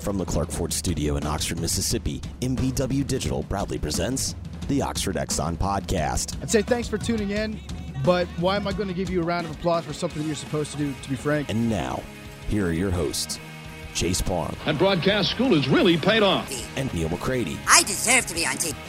From the Clark Ford Studio in Oxford, Mississippi, MVW Digital proudly presents the Oxford Exxon Podcast. I'd say thanks for tuning in, but why am I going to give you a round of applause for something that you're supposed to do, to be frank? And now, here are your hosts, Chase Parham. And broadcast school has really paid off. And Neil McCready. I deserve to be on TV.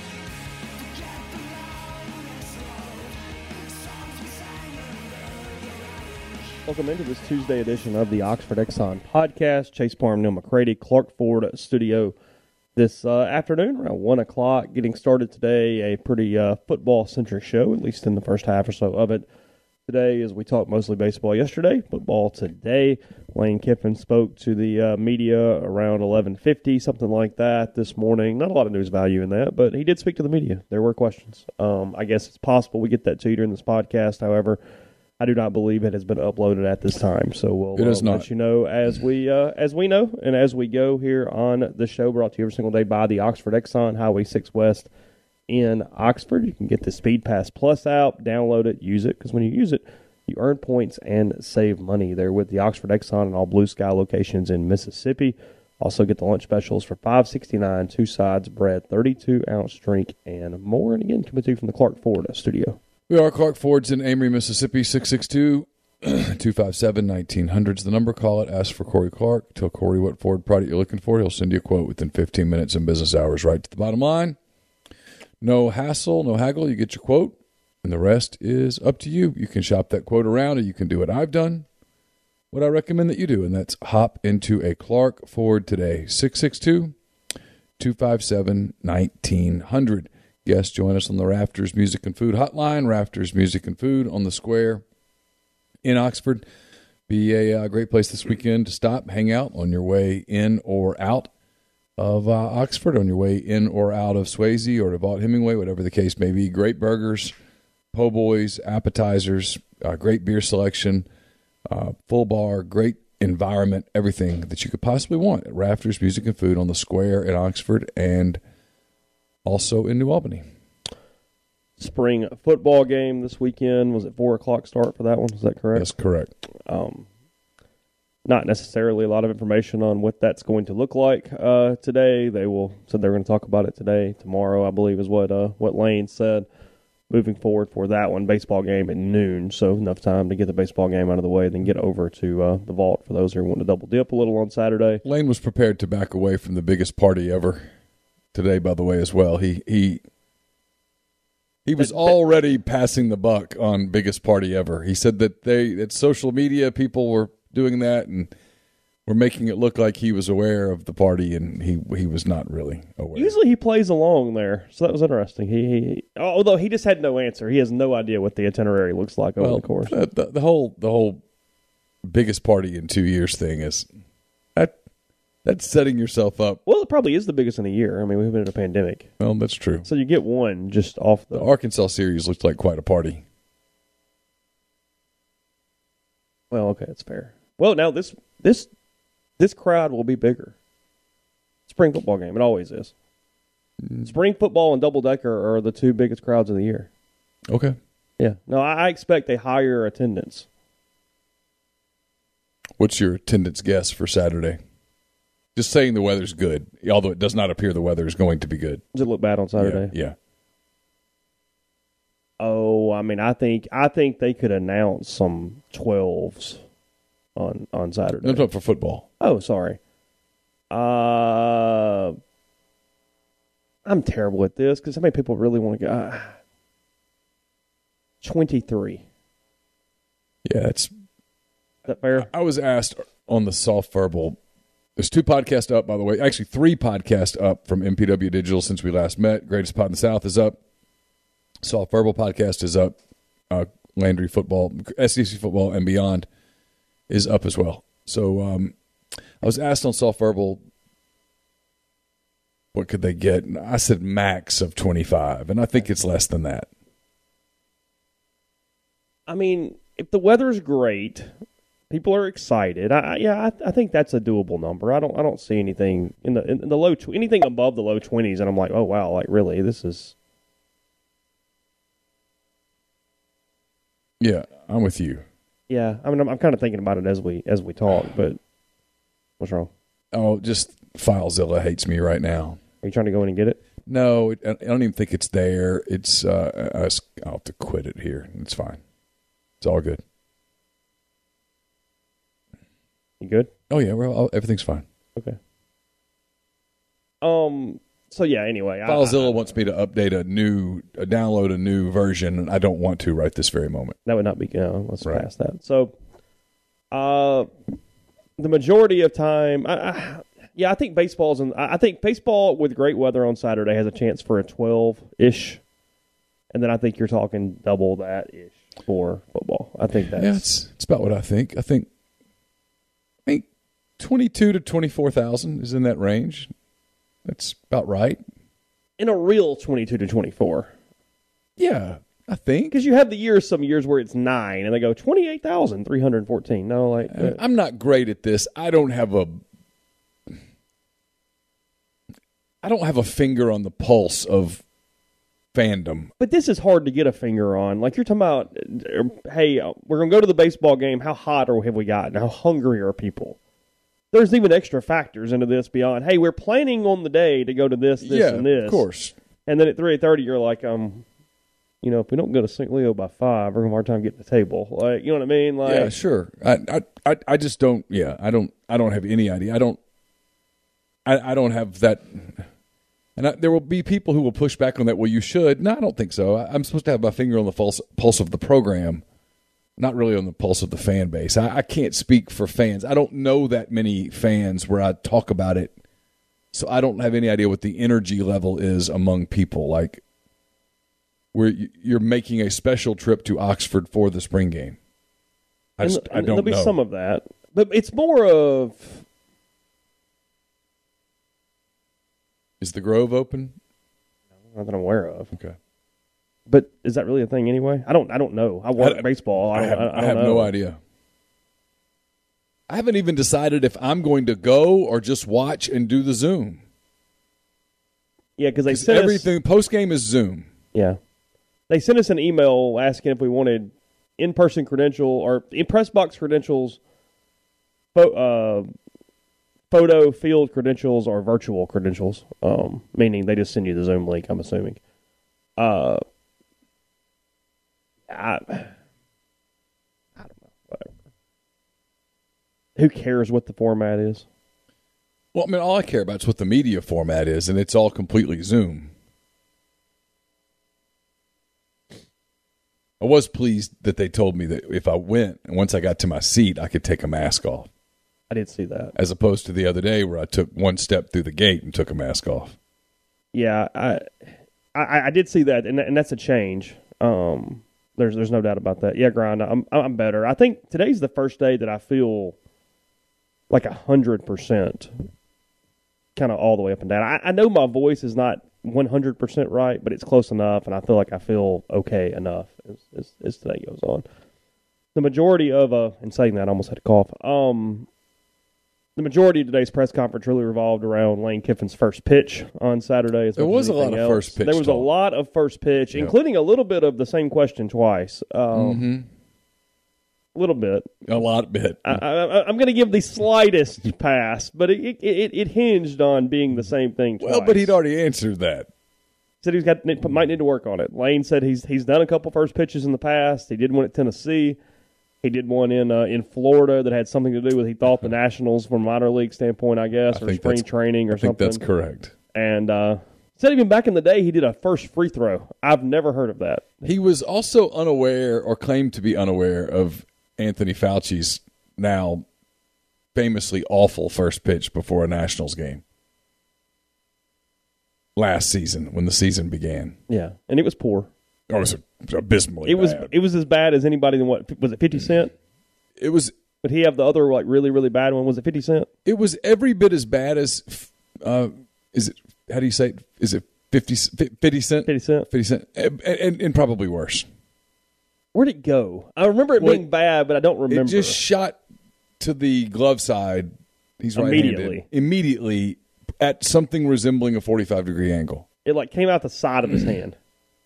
Welcome into this Tuesday edition of the Oxford Exxon Podcast. Chase Parham, Neil McCready, Clark Ford Studio this afternoon around 1 o'clock. Getting started today, a pretty football-centric show, at least in the first half or so of it. Today, as we talked mostly baseball yesterday, football today. Lane Kiffin spoke to the media around 11:50, something like that this morning. Not a lot of news value in that, but he did speak to the media. There were questions. I guess it's possible we get that to you during this podcast. However, I do not believe it has been uploaded at this time, so we'll let you know as we know and as we go here on the show. Brought to you every single day by the Oxford Exxon, Highway 6 West in Oxford. You can get the Speed Pass Plus app, download it, use it, because when you use it, you earn points and save money. They're with the Oxford Exxon and all Blue Sky locations in Mississippi. Also get the lunch specials for $5.69, 2 sides, bread, 32-ounce drink, and more. And again, coming to you from the Clark Ford Studio. We are Clark Ford's in Amory, Mississippi, 662-257-1900 is the number. Call it. Ask for Corey Clark. Tell Corey what Ford product you're looking for. He'll send you a quote within 15 minutes in business hours. Right to the bottom line. No hassle, no haggle. You get your quote, and the rest is up to you. You can shop that quote around, or you can do what I've done, what I recommend that you do, and that's hop into a Clark Ford today, 662-257-1900. Guests, join us on the Rafters Music and Food Hotline. Rafters Music and Food on the Square in Oxford. Be a great place this weekend to stop, hang out on your way in or out of Oxford, on your way in or out of Swayze or to Vaught-Hemingway, whatever the case may be. Great burgers, po' boys, appetizers, great beer selection, full bar, great environment, everything that you could possibly want at Rafters Music and Food on the Square in Oxford and also in New Albany. Spring football game this weekend. Was it 4 o'clock start for that one? Is that correct? That's correct. Not necessarily a lot of information on what that's going to look like today. Said they're going to talk about it today. Tomorrow, I believe, is what Lane said. Moving forward for that one, baseball game at noon, so enough time to get the baseball game out of the way, then get over to the Vault for those who want to double dip a little on Saturday. Lane was prepared to back away from the biggest party ever today, by the way, as well. He was already passing the buck on biggest party ever. He said that social media people were doing that and were making it look like he was aware of the party, and he was not really aware. Usually he plays along there, so that was interesting. Although he just had no answer. He has no idea what the itinerary looks like over the course. The whole biggest party in 2 years thing is that's setting yourself up. Well, it probably is the biggest in a year. I mean, we've been in a pandemic. Well, that's true. So you get one just off the Arkansas series looks like quite a party. Well, okay, that's fair. Well, now this crowd will be bigger. Spring football game, it always is. Spring football and double-decker are the two biggest crowds of the year. Okay. Yeah. No, I expect a higher attendance. What's your attendance guess for Saturday? Just saying the weather's good, although it does not appear the weather is going to be good. Does it look bad on Saturday? Yeah. Oh, I mean, I think they could announce some 12s on Saturday. No, I'm talking for football. Oh, sorry. I'm terrible at this because how many people really want to go? 23. Yeah, is that fair? I was asked on the Soft Verbal. There's 2 podcasts up, by the way. Actually, 3 podcasts up from MPW Digital since we last met. Greatest Pod in the South is up. Soft Verbal podcast is up. Landry Football, SEC Football, and Beyond is up as well. So I was asked on Soft Verbal, what could they get? And I said max of 25, and I think it's less than that. I mean, if the weather's great, people are excited. I think that's a doable number. I don't see anything in the low anything above the low 20s, and I'm like, oh wow, like really, this is. Yeah, I'm with you. Yeah, I mean, I'm kind of thinking about it as we talk, but what's wrong? Oh, just FileZilla hates me right now. Are you trying to go in and get it? No, I don't even think it's there. It's I'll have to quit it here. It's fine. It's all good. You good? Oh yeah, well everything's fine. Okay. So yeah. Anyway, FileZilla wants me to download a new version, and I don't want to right this very moment. That would not be. Let's pass that. So, the majority of time, I think baseball's. I think baseball with great weather on Saturday has a chance for a 12-ish, and then I think you're talking double that ish for football. I think that's it's about what I think. I think 22 to 24,000 is in that range. That's about right. In a real 22 to 24. Yeah, I think. Because you have some years where it's 9, and they go 28,314. No, like I'm not great at this. I don't have a finger on the pulse of fandom. But this is hard to get a finger on. Like you're talking about, hey, we're going to go to the baseball game. How hot have we gotten? How hungry are people? There's even extra factors into this beyond, hey, we're planning on the day to go to this, and this. Of course. And then at 3:30, you're like, if we don't go to St. Leo by 5, we're going to have a hard time getting the table. Like, you know what I mean? Like, yeah, sure. I just don't. Yeah, I don't have any idea. I don't have that. And there will be people who will push back on that. Well, you should. No, I don't think so. I'm supposed to have my finger on the pulse of the program. Not really on the pulse of the fan base. I can't speak for fans. I don't know that many fans where I talk about it, so I don't have any idea what the energy level is among people. Like, where you're making a special trip to Oxford for the spring game. I don't know. There'll be some of that, but it's more of. Is the Grove open? Not that I'm aware of. Okay. But is that really a thing anyway? I don't know. I work baseball. I have no idea. I haven't even decided if I'm going to go or just watch and do the Zoom. Yeah, because they sent everything post game is Zoom. Yeah, they sent us an email asking if we wanted in-person credential or in press box credentials, photo field credentials, or virtual credentials. Meaning they just send you the Zoom link. I'm assuming. I don't know. Whatever. Who cares what the format is? Well, I mean, all I care about is what the media format is, and it's all completely Zoom. I was pleased that they told me that if I went, and once I got to my seat, I could take a mask off. I did see that. As opposed to the other day where I took one step through the gate and took a mask off. Yeah, I did see that, and that's a change. There's no doubt about that. Yeah, Grind, I'm better. I think today's the first day that I feel like 100%, kind of all the way up and down. I know my voice is not 100% right, but it's close enough, and I feel like I feel okay enough as today goes on. The majority of and saying that, I almost had a cough. The majority of today's press conference really revolved around Lane Kiffin's first pitch on Saturday. There was a lot of first pitch. There was a lot of first pitch, including a little bit of the same question twice. A little bit. A lot bit. I'm going to give the slightest pass, but it hinged on being the same thing twice. Well, but he'd already answered that. Said might need to work on it. Lane said he's done a couple first pitches in the past. He did one at Tennessee. He did one in Florida that had something to do with, he thought, the Nationals from a minor league standpoint, I guess, or spring training or something. I think that's correct. And said even back in the day he did a first free throw. I've never heard of that. He was also unaware, or claimed to be unaware, of Anthony Fauci's now famously awful first pitch before a Nationals game last season when the season began. Yeah, and it was poor. Oh, it was abysmally bad. It was as bad as anybody than what was it, 50 Cent? It was. But he have the other like really, really bad one. Was it 50 Cent? It was every bit as bad as is it, how do you say it? Is it 50 Cent? 50 Cent. 50 Cent. And probably worse. Where'd it go? I remember it being bad, but I don't remember. It just shot to the glove side. He's right-handed. Immediately at something resembling a 45-degree angle. It like came out the side of his hand.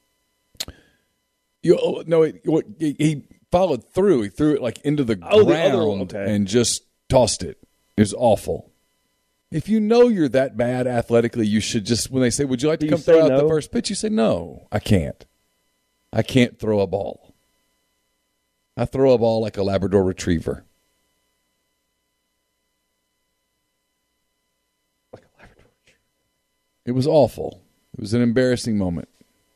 He followed through. He threw it like into the ground and just tossed it. It was awful. If you know you're that bad athletically, you should just, when they say, would you like to come throw out the first pitch? You say, no, I can't. I can't throw a ball. I throw a ball like a Labrador retriever. Like a Labrador retriever. It was awful. It was an embarrassing moment.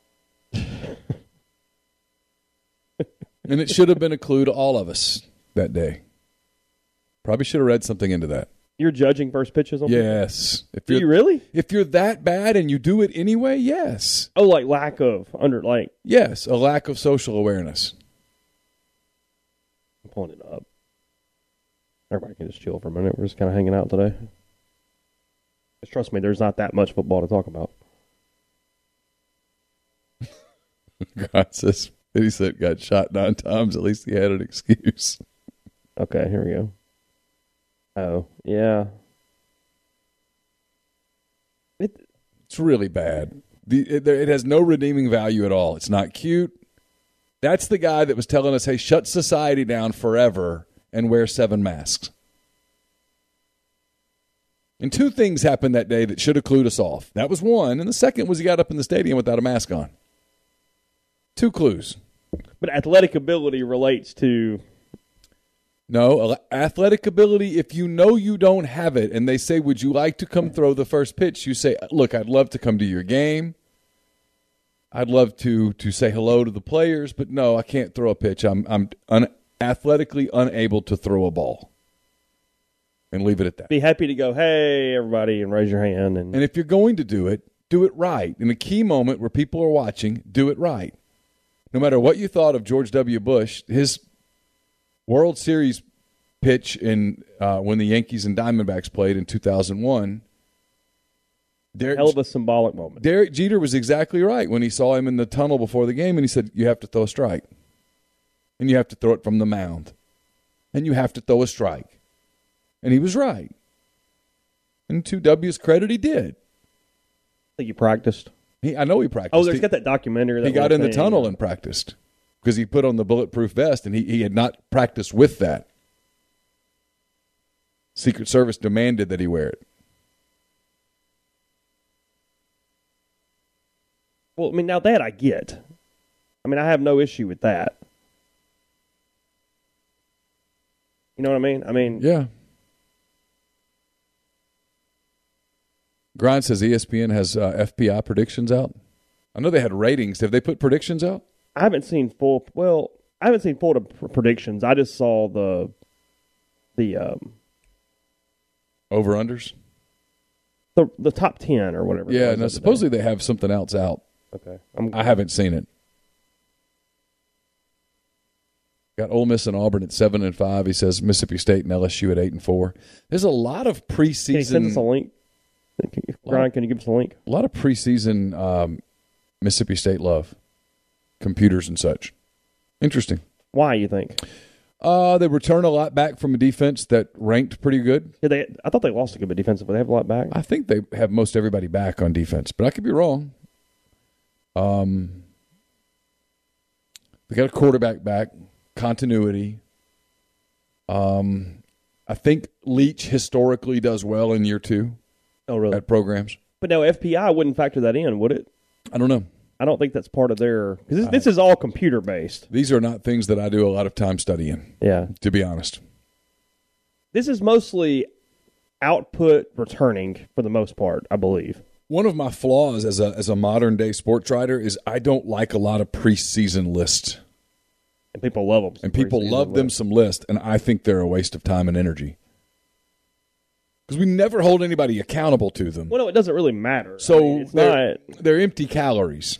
And it should have been a clue to all of us that day. Probably should have read something into that. You're judging first pitches on Yes. Do you really? If you're that bad and you do it anyway, yes. Oh, like lack of Yes, a lack of social awareness. I'm pulling it up. Everybody can just chill for a minute. We're just kind of hanging out today. Just trust me, there's not that much football to talk about. God says he said got shot 9 times. At least he had an excuse. Okay, here we go. Oh, yeah. It's really bad. It has no redeeming value at all. It's not cute. That's the guy that was telling us, hey, shut society down forever and wear 7 masks. And 2 things happened that day that should have clued us off. That was one. And the second was he got up in the stadium without a mask on. 2 clues. But athletic ability relates to... No, athletic ability, if you know you don't have it and they say, would you like to come throw the first pitch? You say, look, I'd love to come to your game. I'd love to say hello to the players, but no, I can't throw a pitch. I'm athletically unable to throw a ball. And leave it at that. Be happy to go, hey, everybody, and raise your hand. And if you're going to do it right. In a key moment where people are watching, do it right. No matter what you thought of George W. Bush, his World Series pitch in when the Yankees and Diamondbacks played in 2001. Hell of a symbolic moment. Derek Jeter was exactly right when he saw him in the tunnel before the game, and he said, you have to throw a strike. And you have to throw it from the mound. And you have to throw a strike. And he was right. And to W's credit, he did. I think he practiced. I know he practiced. Oh, there's got that documentary. He got in the tunnel and practiced because he put on the bulletproof vest, and he had not practiced with that. Secret Service demanded that he wear it. Well, I mean, now that I get. I mean, I have no issue with that. You know what I mean? Yeah. Grind says ESPN has FPI predictions out. I know they had ratings. Have they put predictions out? I haven't seen full. Well, I haven't seen full predictions. I just saw the over-unders. The top 10 or whatever. Yeah, no, supposedly they have something else out. Okay, I haven't seen it. Got Ole Miss and Auburn at 7-5. He says Mississippi State and LSU at 8-4. There's a lot of preseason. Can you send us a link? Brian, can you give us a link? A lot of preseason Mississippi State love, computers and such. Interesting. Why, you think? They return a lot back from a defense that ranked pretty good. Yeah, I thought they lost a good bit defensively. They have a lot back. I think they have most everybody back on defense, but I could be wrong. They got a quarterback back, continuity. I think Leach historically does well in year 2. Oh, really? At programs. But no, FPI wouldn't factor that in, would it? I don't know. I don't think that's part of their... Because this is all computer-based. These are not things that I do a lot of time studying. Yeah. To be honest. This is mostly output returning for the most part, I believe. One of my flaws as a modern-day sports writer is I don't like a lot of preseason lists. And people love them. And people love them some lists, and I think they're a waste of time and energy. Because we never hold anybody accountable to them. Well, no, it doesn't really matter. So I mean, they're empty calories.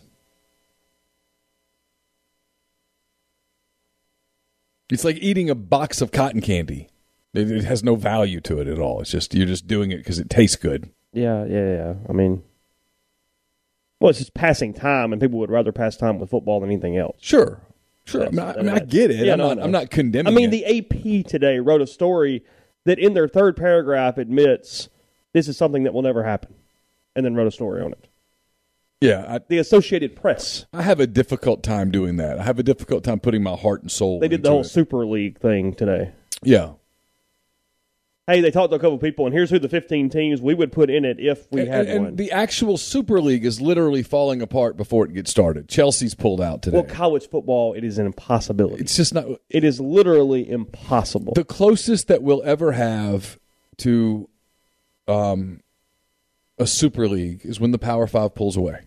It's like eating a box of cotton candy. It has no value to it at all. It's just you're just doing it because it tastes good. Yeah. I mean, well, it's just passing time, and people would rather pass time with football than anything else. Sure. I mean, I get it. Yeah, I'm not condemning it. I mean, the AP today wrote a story that in their third paragraph admits this is something that will never happen, and then wrote a story on it. Yeah. The Associated Press. I have a difficult time doing that. I have a difficult time putting my heart and soul They did into the whole it. Super League thing today. Yeah. hey, they talked to a couple people, and here's who the 15 teams we would put in it if we had one. And the actual Super League is literally falling apart before it gets started. Chelsea's pulled out today. Well, college football, it is an impossibility. It's just not. It is literally impossible. The closest that we'll ever have to a Super League is when the Power Five pulls away.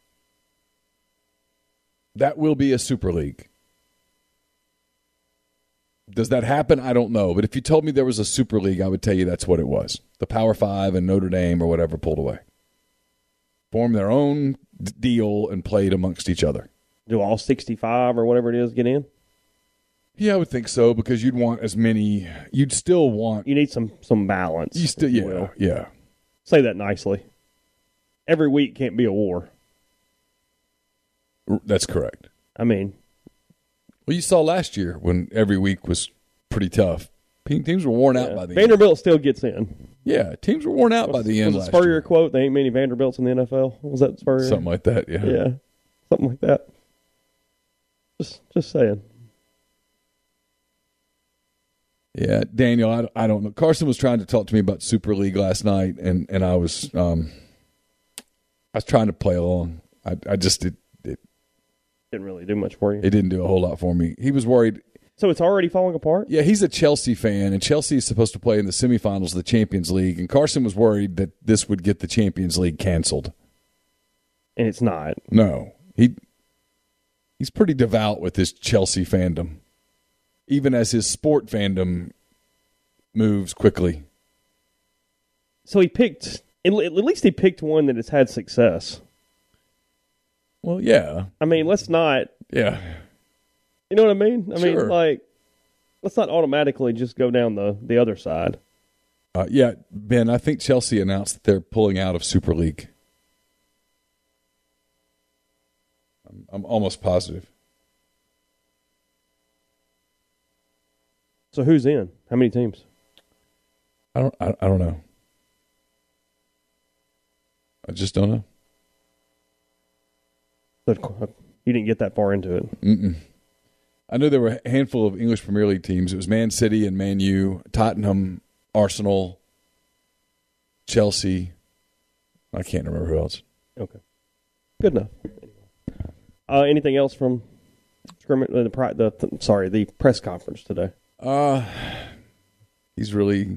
That will be a Super League. Does that happen? I don't know. But if you told me there was a Super League, I would tell you that's what it was. The Power Five and Notre Dame or whatever pulled away. Formed their own deal and played amongst each other. Do all 65 or whatever it is get in? Yeah, I would think so, because you'd want as many. You'd still want. You need some balance. You still, yeah. Say that nicely. Every week can't be a war. That's correct. I mean, well, you saw last year when every week was pretty tough. Teams were worn out by the end. Vanderbilt still gets in. Yeah, teams were worn out by the end Was last it Spurrier year. quote, "There ain't many Vanderbilts in the NFL"? Was that Spurrier? Something like that, yeah. Yeah, something like that. Just saying. Yeah, Daniel, I don't know. Carson was trying to talk to me about Super League last night, and I was trying to play along. I just Didn't really do much for you. It didn't do a whole lot for me. He was worried. So it's already falling apart? Yeah, he's a Chelsea fan, and Chelsea is supposed to play in the semifinals of the Champions League, and Carson was worried that this would get the Champions League canceled. And it's not. No. He's pretty devout with his Chelsea fandom, even as his sport fandom moves quickly. So he picked, at least he picked one that has had success. Well, yeah. I mean, let's not. Yeah. You know what I mean? I Sure. mean, like, let's not automatically just go down the other side. Yeah, Ben, I think Chelsea announced that they're pulling out of Super League. I'm almost positive. So who's in? How many teams? I don't know. I just don't know. You didn't get that far into it. Mm-mm. I know there were a handful of English Premier League teams. It was Man City and Man U, Tottenham, Arsenal, Chelsea. I can't remember who else. Okay. Good enough. Anything else from the press conference today? He's really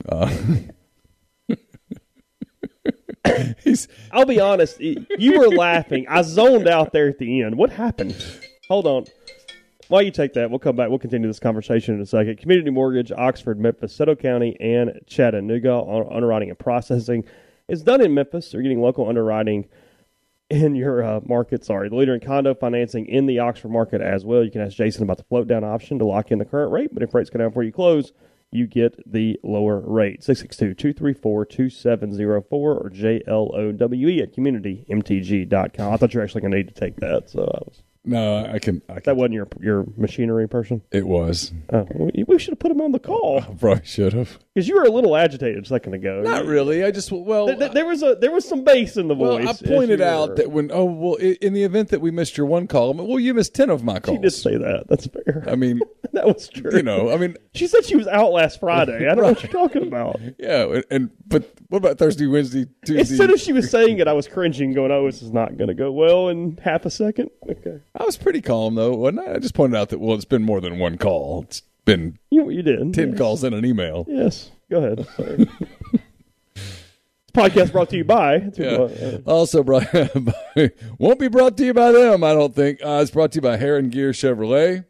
I'll be honest, you were laughing. I zoned out there at the end. What happened? Hold on. While you take that, we'll come back. We'll continue this conversation in a second. Community Mortgage, Oxford, Memphis, Soto County, and Chattanooga. Underwriting and processing is done in Memphis. They're getting local underwriting in your market. The leader in condo financing in the Oxford market as well. You can ask Jason about the float down option to lock in the current rate, but if rates go down before you close, you get the lower rate. 662-234-2704 or JLOWE at communitymtg.com. I thought you were actually going to need to take that, so I was. No, I can. That wasn't your machinery person? It was. Oh, we should have put him on the call. I probably should have. Because you were a little agitated a second ago. Not really. I just, there was some bass in the voice. Well, I pointed out that in the event that we missed your one call, you missed 10 of my calls. She did say that. That's fair. I mean, that was true. She said she was out last Friday. I don't know what you're talking about. Yeah, but what about Thursday, Wednesday, Tuesday? As soon as she was saying it, I was cringing, going, "Oh, this is not going to go well in half a second." Okay. I was pretty calm though, wasn't I? I just pointed out that it's been more than one call. It's been you did 10 calls and an email. Yes. Go ahead. Sorry. This podcast brought to you by. Also brought by, won't be brought to you by them, I don't think. It's brought to you by Heron Gear Chevrolet.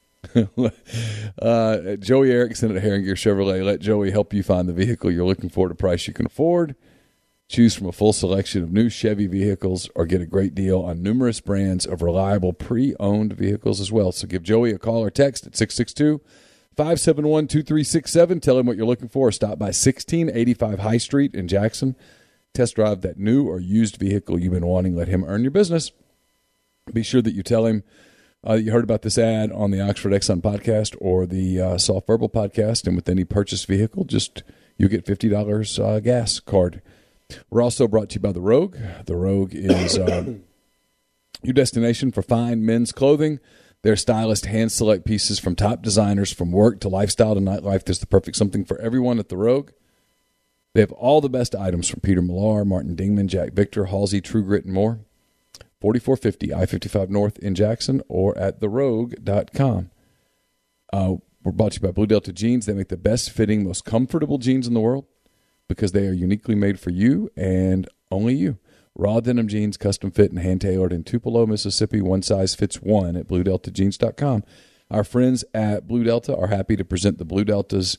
Joey Erickson at Heron Gear Chevrolet. Let Joey help you find the vehicle you're looking for at a price you can afford. Choose from a full selection of new Chevy vehicles or get a great deal on numerous brands of reliable pre-owned vehicles as well. So give Joey a call or text at 662-571-2367. Tell him what you're looking for or stop by 1685 High Street in Jackson. Test drive that new or used vehicle you've been wanting. Let him earn your business. Be sure that you tell him you heard about this ad on the Oxford Exxon podcast or the Soft Verbal podcast, and with any purchased vehicle, you get $50 gas card. We're also brought to you by The Rogue. The Rogue is your destination for fine men's clothing. Their stylists hand-select pieces from top designers, from work to lifestyle to nightlife. There's the perfect something for everyone at the Rogue. They have all the best items from Peter Millar, Martin Dingman, Jack Victor, Halsey, True Grit, and more. 4450 I-55 North in Jackson or at therogue.com. We're brought to you by Blue Delta Jeans. They make the best-fitting, most comfortable jeans in the world because they are uniquely made for you and only you. Raw denim jeans, custom fit and hand-tailored in Tupelo, Mississippi. One size fits one at BlueDeltaJeans.com. Our friends at Blue Delta are happy to present the Blue Delta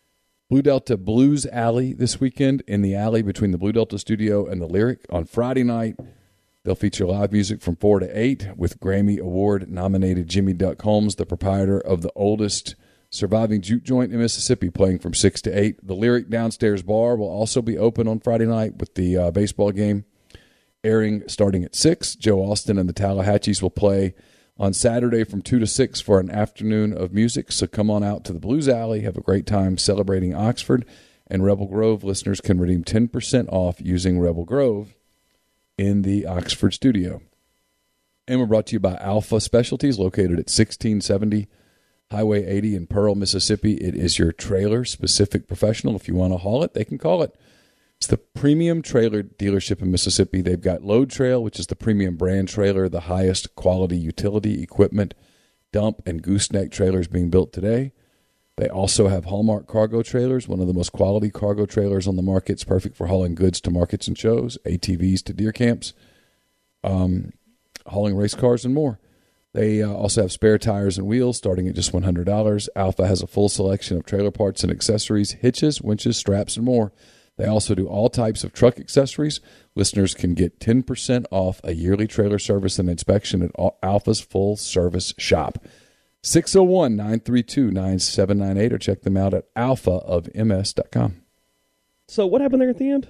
Blues Alley this weekend in the alley between the Blue Delta studio and the Lyric. On Friday night, they'll feature live music from 4 to 8 with Grammy Award-nominated Jimmy Duck Holmes, the proprietor of the oldest surviving juke joint in Mississippi, playing from 6 to 8. The Lyric downstairs bar will also be open on Friday night with the baseball game airing starting at 6. Joe Austin and the Tallahassees will play on Saturday from 2 to 6 for an afternoon of music. So come on out to the Blues Alley. Have a great time celebrating Oxford. And Rebel Grove listeners can redeem 10% off using Rebel Grove in the Oxford studio. And we're brought to you by Alpha Specialties, located at 1670 Highway 80 in Pearl, Mississippi. It is your trailer-specific professional. If you want to haul it, they can call it. It's the premium trailer dealership in Mississippi. They've got Load Trail, which is the premium brand trailer, the highest quality utility equipment, dump and gooseneck trailers being built today. They also have Hallmark cargo trailers, one of the most quality cargo trailers on the market. It's perfect for hauling goods to markets and shows, ATVs to deer camps, hauling race cars and more. They also have spare tires and wheels starting at just $100. Alpha has a full selection of trailer parts and accessories, hitches, winches, straps, and more. They also do all types of truck accessories. Listeners can get 10% off a yearly trailer service and inspection at Alpha's full-service shop. 601-932-9798 or check them out at alphaofms.com. So what happened there at the end?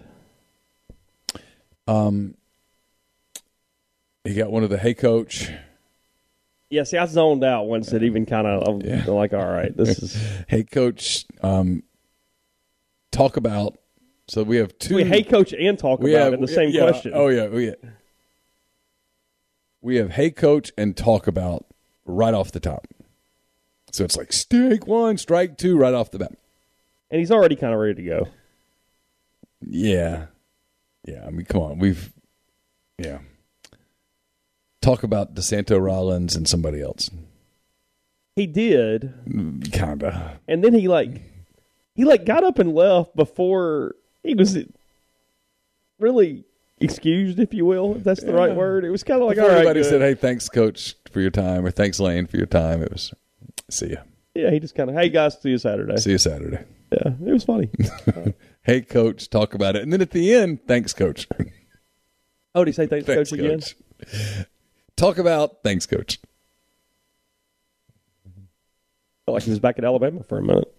He got one of the Hey Coach. Yeah, see, I zoned out once it even kind of, like, all right, this is... Hey Coach, talk about... So we have two... Wait, Hey Coach and talk about in the same question. Oh, yeah. We have Hey Coach and talk about right off the top. So it's like strike one, strike two right off the bat. And he's already kind of ready to go. Yeah. Yeah, I mean, come on. Yeah. Talk about DeSanto Rollins and somebody else. He did. Kinda. And then he got up and left before he was really excused, if you will, if that's the right word. It was kind of like, before all right, everybody good. said, hey, thanks, Coach, for your time, or thanks, Lane, for your time. It was, see ya. Yeah, he just kind of, hey, guys, see you Saturday. See you Saturday. Yeah, it was funny. Hey, Coach, talk about it. And then at the end, thanks, Coach. Oh, did he say thanks, Coach, again? Talk about thanks, Coach. Felt like he was back at Alabama for a minute.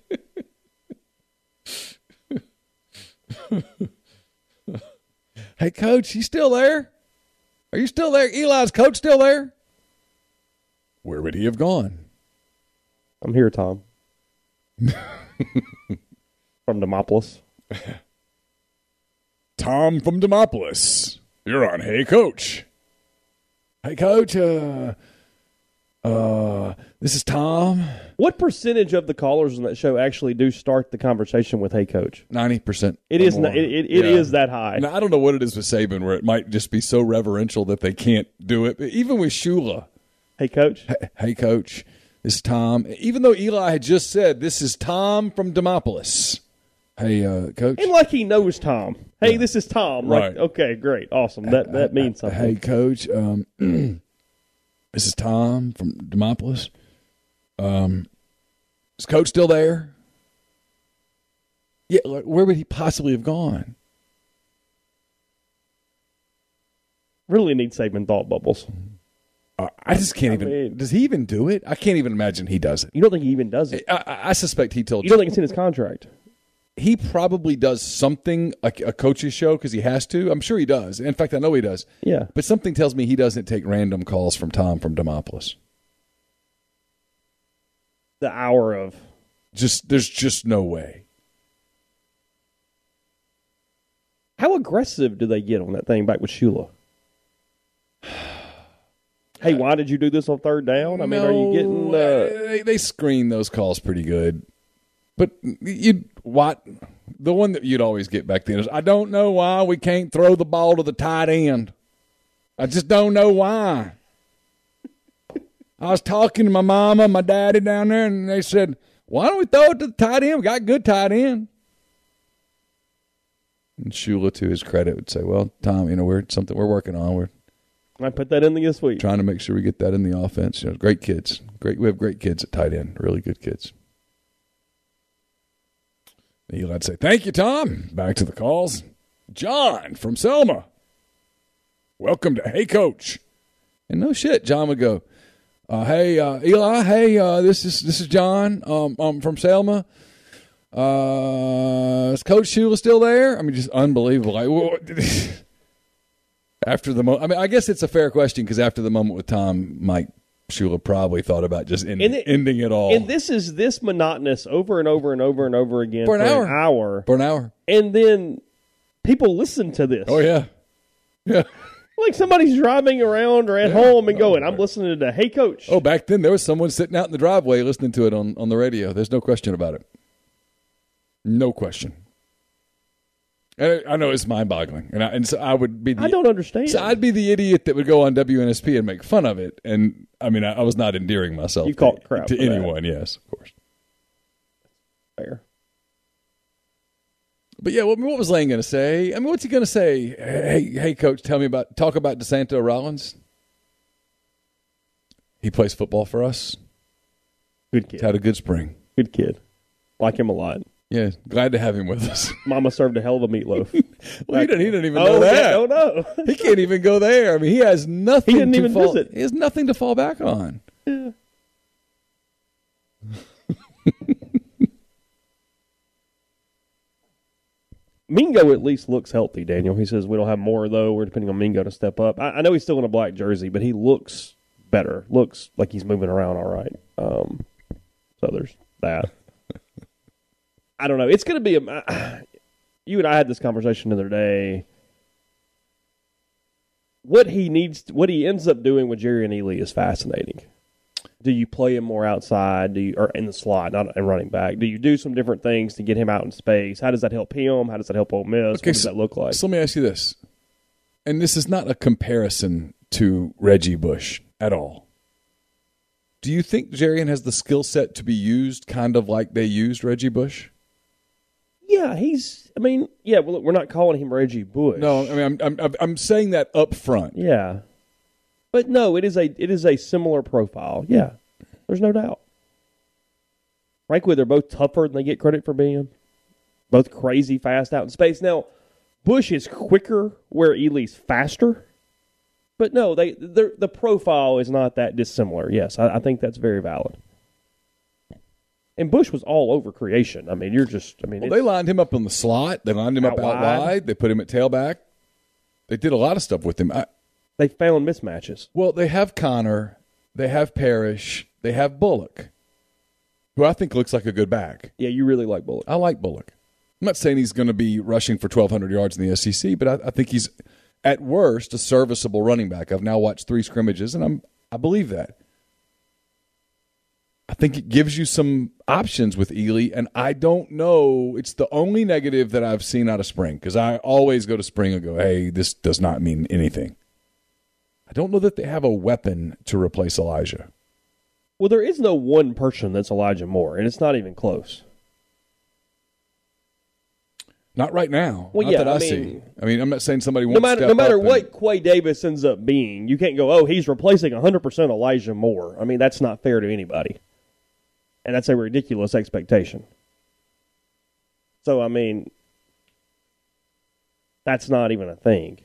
Hey, Coach, you still there? Are you still there? Eli's coach still there? Where would he have gone? I'm here, Tom. From Demopolis. Tom from Demopolis. You're on Hey, Coach. Hey, Coach, this is Tom. What percentage of the callers on that show actually do start the conversation with "Hey, Coach"? 90%. It is. It is that high. Now, I don't know what it is with Saban, where it might just be so reverential that they can't do it. Even with Shula, "Hey, Coach." Hey, Coach. This is Tom. Even though Eli had just said, "This is Tom from Demopolis." Hey, Coach. And like he knows Tom. Hey, this is Tom. Like, Right. Okay, great, awesome. That means something. Hey, Coach. This is Tom from Demopolis. Is Coach still there? Yeah, like, where would he possibly have gone? Really need Saban thought bubbles. I just can't even. Does he even do it? I can't even imagine he does it. You don't think he even does it? I suspect he told You don't think it's in his contract? He probably does something like a coach's show because he has to. I'm sure he does. In fact, I know he does. Yeah. But something tells me he doesn't take random calls from Tom from Demopolis. The hour of. There's just no way. How aggressive do they get on that thing back with Shula? Hey, why did you do this on third down? I mean, are you getting? They screen those calls pretty good, but the one that you'd always get back then is, I don't know why we can't throw the ball to the tight end. I just don't know why. I was talking to my mama, my daddy down there, and they said, why don't we throw it to the tight end? We got a good tight end. And Shula, to his credit, would say, well, Tom, we're working on. I put that in this week. Trying to make sure we get that in the offense. Great kids. We have great kids at tight end. Really good kids. Eli'd say, thank you, Tom. Back to the calls. John from Selma. Welcome to Hey Coach. And no shit, John would go, hey, Eli, hey, this is John from Selma. Is Coach Shula still there? I mean, just unbelievable. After the moment, I mean, I guess it's a fair question because after the moment with Tom, Mike Shula probably thought about just ending it all. And this monotonous over and over and over and over again for an hour. For an hour. And then people listen to this. Oh, yeah. Yeah. Like somebody's driving around or at home and going, I'm listening to Hey Coach. Oh, back then there was someone sitting out in the driveway listening to it on the radio. There's no question about it. No question. And I know it's mind-boggling, and so I would be. I don't understand. So I'd be the idiot that would go on WNSP and make fun of it, and I mean, I was not endearing myself. You called crap to for anyone, that. Yes, of course. Fair. But yeah, what was Lane going to say? I mean, what's he going to say? Hey, Coach, talk about DeSanto Rollins. He plays football for us. Good kid. He's had a good spring. Good kid. Like him a lot. Yeah, glad to have him with us. Mama served a hell of a meatloaf. Well, he didn't even know that. Oh, no. He can't even go there. I mean, he has nothing. He didn't even visit. He has nothing to fall back on. Yeah. Mingo at least looks healthy, Daniel. He says we don't have more, though. We're depending on Mingo to step up. I know he's still in a black jersey, but he looks better. Looks like he's moving around all right. So there's that. I don't know. It's going to be you and I had this conversation the other day. What he ends up doing with Jerry and Ely is fascinating. Do you play him more outside? Or in the slot, not in running back? Do you do some different things to get him out in space? How does that help him? How does that help Ole Miss? Okay, what does that look like? So let me ask you this, and this is not a comparison to Reggie Bush at all. Do you think Jarian has the skill set to be used kind of like they used Reggie Bush? Yeah, well, we're not calling him Reggie Bush. No, I mean, I'm saying that up front. Yeah. But no, it is a similar profile. Yeah. There's no doubt. Frankly, they're both tougher than they get credit for being. Both crazy fast out in space. Now, Bush is quicker where Ely's faster. But no, the profile is not that dissimilar. Yes, I think that's very valid. And Bush was all over creation. I mean, they lined him up in the slot. They lined him up out wide. They put him at tailback. They did a lot of stuff with him. They found mismatches. Well, they have Connor. They have Parrish. They have Bullock, who I think looks like a good back. Yeah, you really like Bullock. I like Bullock. I'm not saying he's going to be rushing for 1,200 yards in the SEC, but I think he's, at worst, a serviceable running back. I've now watched 3 scrimmages, and I believe that. I think it gives you some options with Ely, and I don't know. It's the only negative that I've seen out of spring, because I always go to spring and go, hey, this does not mean anything. I don't know that they have a weapon to replace Elijah. Well, there is no one person that's Elijah Moore, and it's not even close. Not right now. Well, not that I see. I mean, I'm not saying somebody won't step up. No matter what Quay Davis ends up being, you can't go, oh, he's replacing 100% Elijah Moore. I mean, that's not fair to anybody. And that's a ridiculous expectation. So, I mean, that's not even a thing.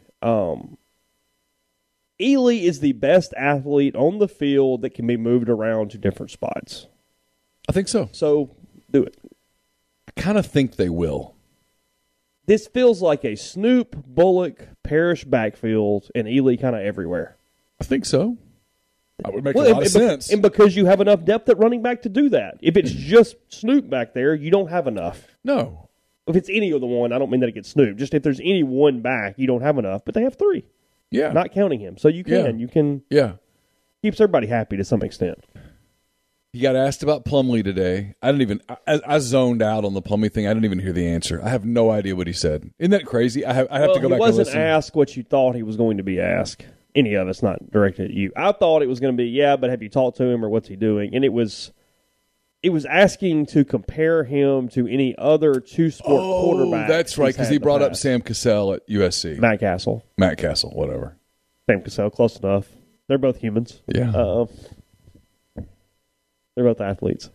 Ely is the best athlete on the field that can be moved around to different spots. I think so. So, do it. I kind of think they will. This feels like a Snoop, Bullock, Parrish backfield, and Ely kind of everywhere. I think so. That would make a lot of sense. And because you have enough depth at running back to do that. If it's just Snoop back there, you don't have enough. No. If it's any of the one, I don't mean that it gets Snoop. Just if there's any one back, you don't have enough. But they have 3. Yeah. Not counting him. So you can. Yeah. keeps everybody happy to some extent. He got asked about Plumlee today. I zoned out on the Plumlee thing. I didn't even hear the answer. I have no idea what he said. Isn't that crazy? I have to go back and listen. He wasn't asked what you thought he was going to be asked. Any of us, not directed at you. I thought it was going to be, but have you talked to him or what's he doing? And it was asking to compare him to any other two-sport quarterback. That's right, because he brought up Sam Cassell at USC. Matt Castle, whatever. Sam Cassell, close enough. They're both humans. Yeah. They're both athletes.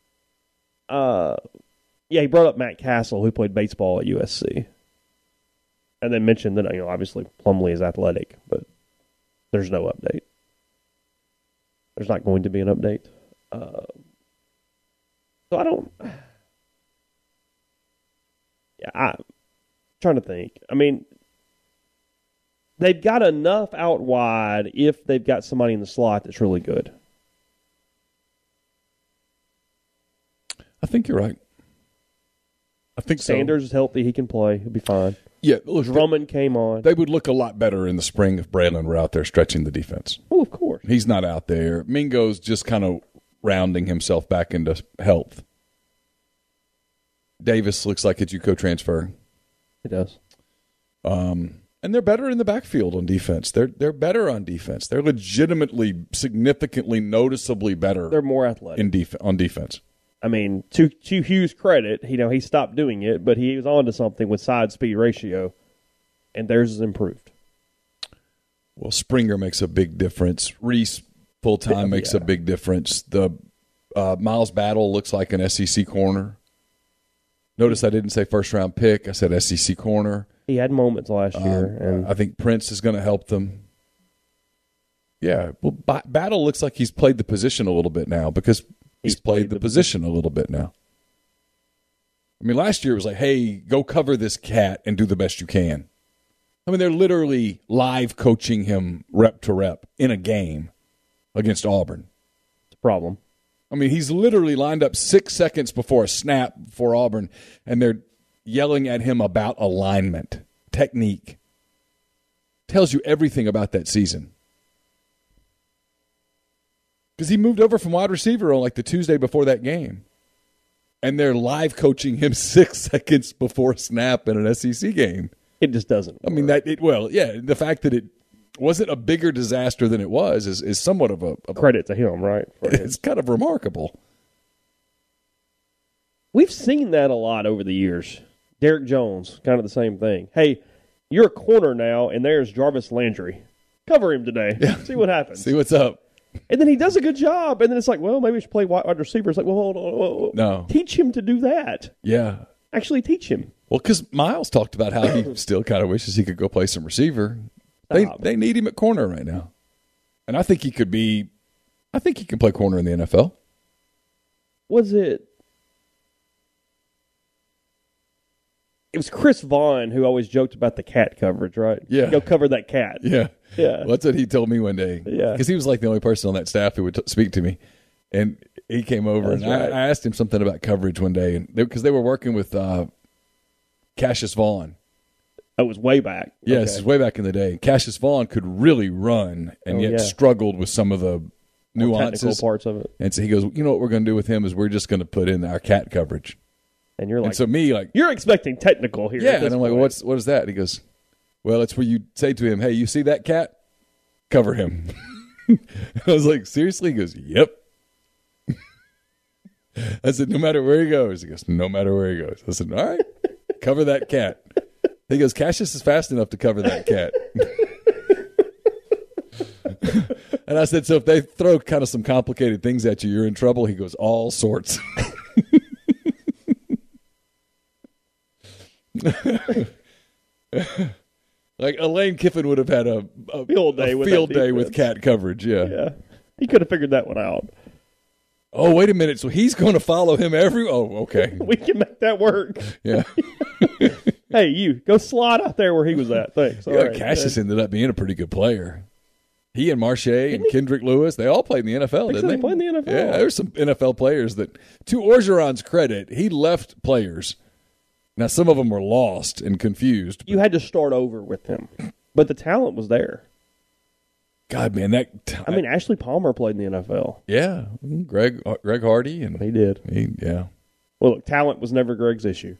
He brought up Matt Castle, who played baseball at USC. And then mentioned that, obviously Plumlee is athletic, but there's no update. There's not going to be an update. So I don't... I'm trying to think. I mean, they've got enough out wide if they've got somebody in the slot that's really good. I think you're right. I think Sanders is healthy. He can play. He'll be fine. Yeah, look, Drummond came on. They would look a lot better in the spring if Braylon were out there stretching the defense. Oh, of course. He's not out there. Mingo's just kind of rounding himself back into health. Davis looks like a JUCO transfer. He does. And they're better in the backfield on defense. They're better on defense. They're legitimately, significantly, noticeably better. They're more athletic on defense. I mean, to Hugh's credit, he stopped doing it, but he was on to something with side speed ratio, and theirs is improved. Well, Springer makes a big difference. Reese full-time makes a big difference. The Miles Battle looks like an SEC corner. Notice I didn't say first-round pick. I said SEC corner. He had moments last year. And I think Prince is going to help them. Yeah, well, Battle looks like he's played the position a little bit now because he's played the position a little bit now. I mean, last year it was like, hey, go cover this cat and do the best you can. I mean, they're literally live coaching him rep to rep in a game against Auburn. It's a problem. I mean, he's literally lined up 6 seconds before a snap for Auburn, and they're yelling at him about alignment, technique. Tells you everything about that season. Because he moved over from wide receiver on like the Tuesday before that game. And they're live coaching him 6 seconds before snap in an SEC game. It just doesn't work. I mean, the fact that it wasn't a bigger disaster than it was is somewhat of a credit to him, right? It's kind of remarkable. We've seen that a lot over the years. Derek Jones, kind of the same thing. Hey, you're a corner now, and there's Jarvis Landry. Cover him today. Yeah. See what happens. See what's up. And then he does a good job, and then it's like, well, maybe we should play wide receiver. It's like, well, hold on. No. Teach him to do that. Yeah. Actually teach him. Well, because Miles talked about how he still kind of wishes he could go play some receiver. They need him at corner right now. And I think he can play corner in the NFL. It was Chris Vaughn who always joked about the cat coverage, right? Yeah. Go cover that cat. Yeah. Yeah. Well, that's what he told me one day. Yeah. Because he was like the only person on that staff who would speak to me. And he came over, and I asked him something about coverage one day, because they were working with Cassius Vaughn. That was way back. Yes, it was way back in the day. Cassius Vaughn could really run and yet struggled with some of the nuances. Technical parts of it. And so he goes, you know what we're going to do with him is we're just going to put in our cat coverage. And you're like, and so me, like, you're expecting technical here. Yeah, and I'm like, what is that? And he goes, well, it's where you say to him, hey, you see that cat? Cover him. I was like, seriously? He goes, yep. I said, no matter where he goes. He goes, no matter where he goes. I said, all right, cover that cat. He goes, Cassius is fast enough to cover that cat. And I said, so if they throw kind of some complicated things at you, you're in trouble? He goes, all sorts. Like Lane Kiffin would have had a field day with cat coverage. Yeah. He could have figured that one out. Oh, wait a minute. So he's going to follow him Oh, okay. We can make that work. Yeah. Hey, you go slide out there where he was at. Thanks. Yeah, right. Cassius ended up being a pretty good player. He and Marche and Kendrick Lewis, they all played in the NFL, didn't they? They played in the NFL. Yeah, there's some NFL players that, to Orgeron's credit, he left players. Now, some of them were lost and confused. You had to start over with him, but the talent was there. God, man, Ashley Palmer played in the NFL. Yeah, Greg Hardy, and He did. yeah. Well, look, talent was never Greg's issue.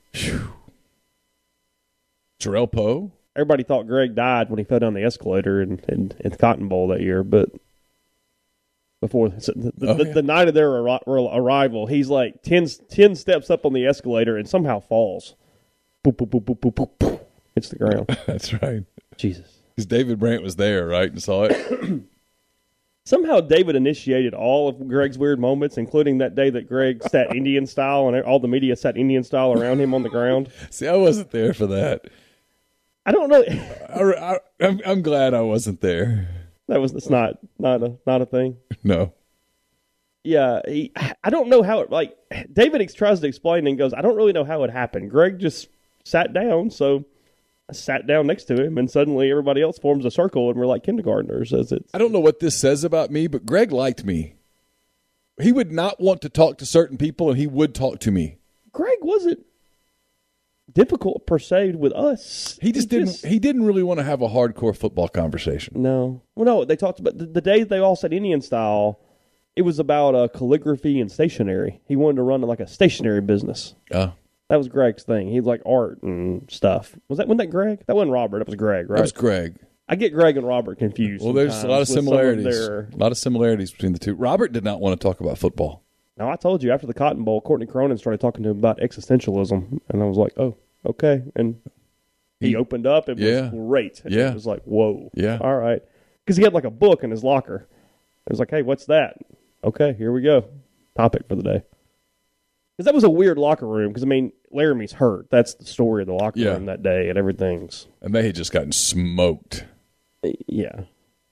Terrell Poe. Everybody thought Greg died when he fell down the escalator in the Cotton Bowl that year, but before the night of their arrival, he's like 10 steps up on the escalator and somehow falls. Boop, boop, boop, boop, boop, boop, boop. Hits the ground. That's right. Jesus. Because David Brandt was there, right, and saw it. Somehow David initiated all of Greg's weird moments, including that day that Greg sat Indian style and all the media sat Indian style around him on the ground. See, I wasn't there for that. I don't know. I'm glad I wasn't there. That's not a thing. No. Yeah, I don't know how it, David tries to explain and goes, I don't really know how it happened. Greg just sat down, so I sat down next to him, and suddenly everybody else forms a circle, and we're like kindergartners. I don't know what this says about me, but Greg liked me. He would not want to talk to certain people, and he would talk to me. Greg wasn't difficult per se with us. He didn't really want to have a hardcore football conversation. No. Well, no, they talked about the day they all said Indian style. It was about calligraphy and stationery. He wanted to run like a stationery business. Oh. That was Greg's thing. He like art and stuff. Wasn't that Greg? That wasn't Robert. That was Greg, right? That was Greg. I get Greg and Robert confused. Well, there's a lot of similarities. A lot of similarities between the two. Robert did not want to talk about football. Now, I told you, after the Cotton Bowl, Courtney Cronin started talking to him about existentialism, and I was like, oh, okay. And he opened up. It was great. And it was like, whoa. Yeah. All right. Because he had like a book in his locker. It was like, hey, what's that? Okay, here we go. Topic for the day. Because that was a weird locker room. Because, Laramie's hurt. That's the story of the locker room that day, and everything's... And they had just gotten smoked. Yeah.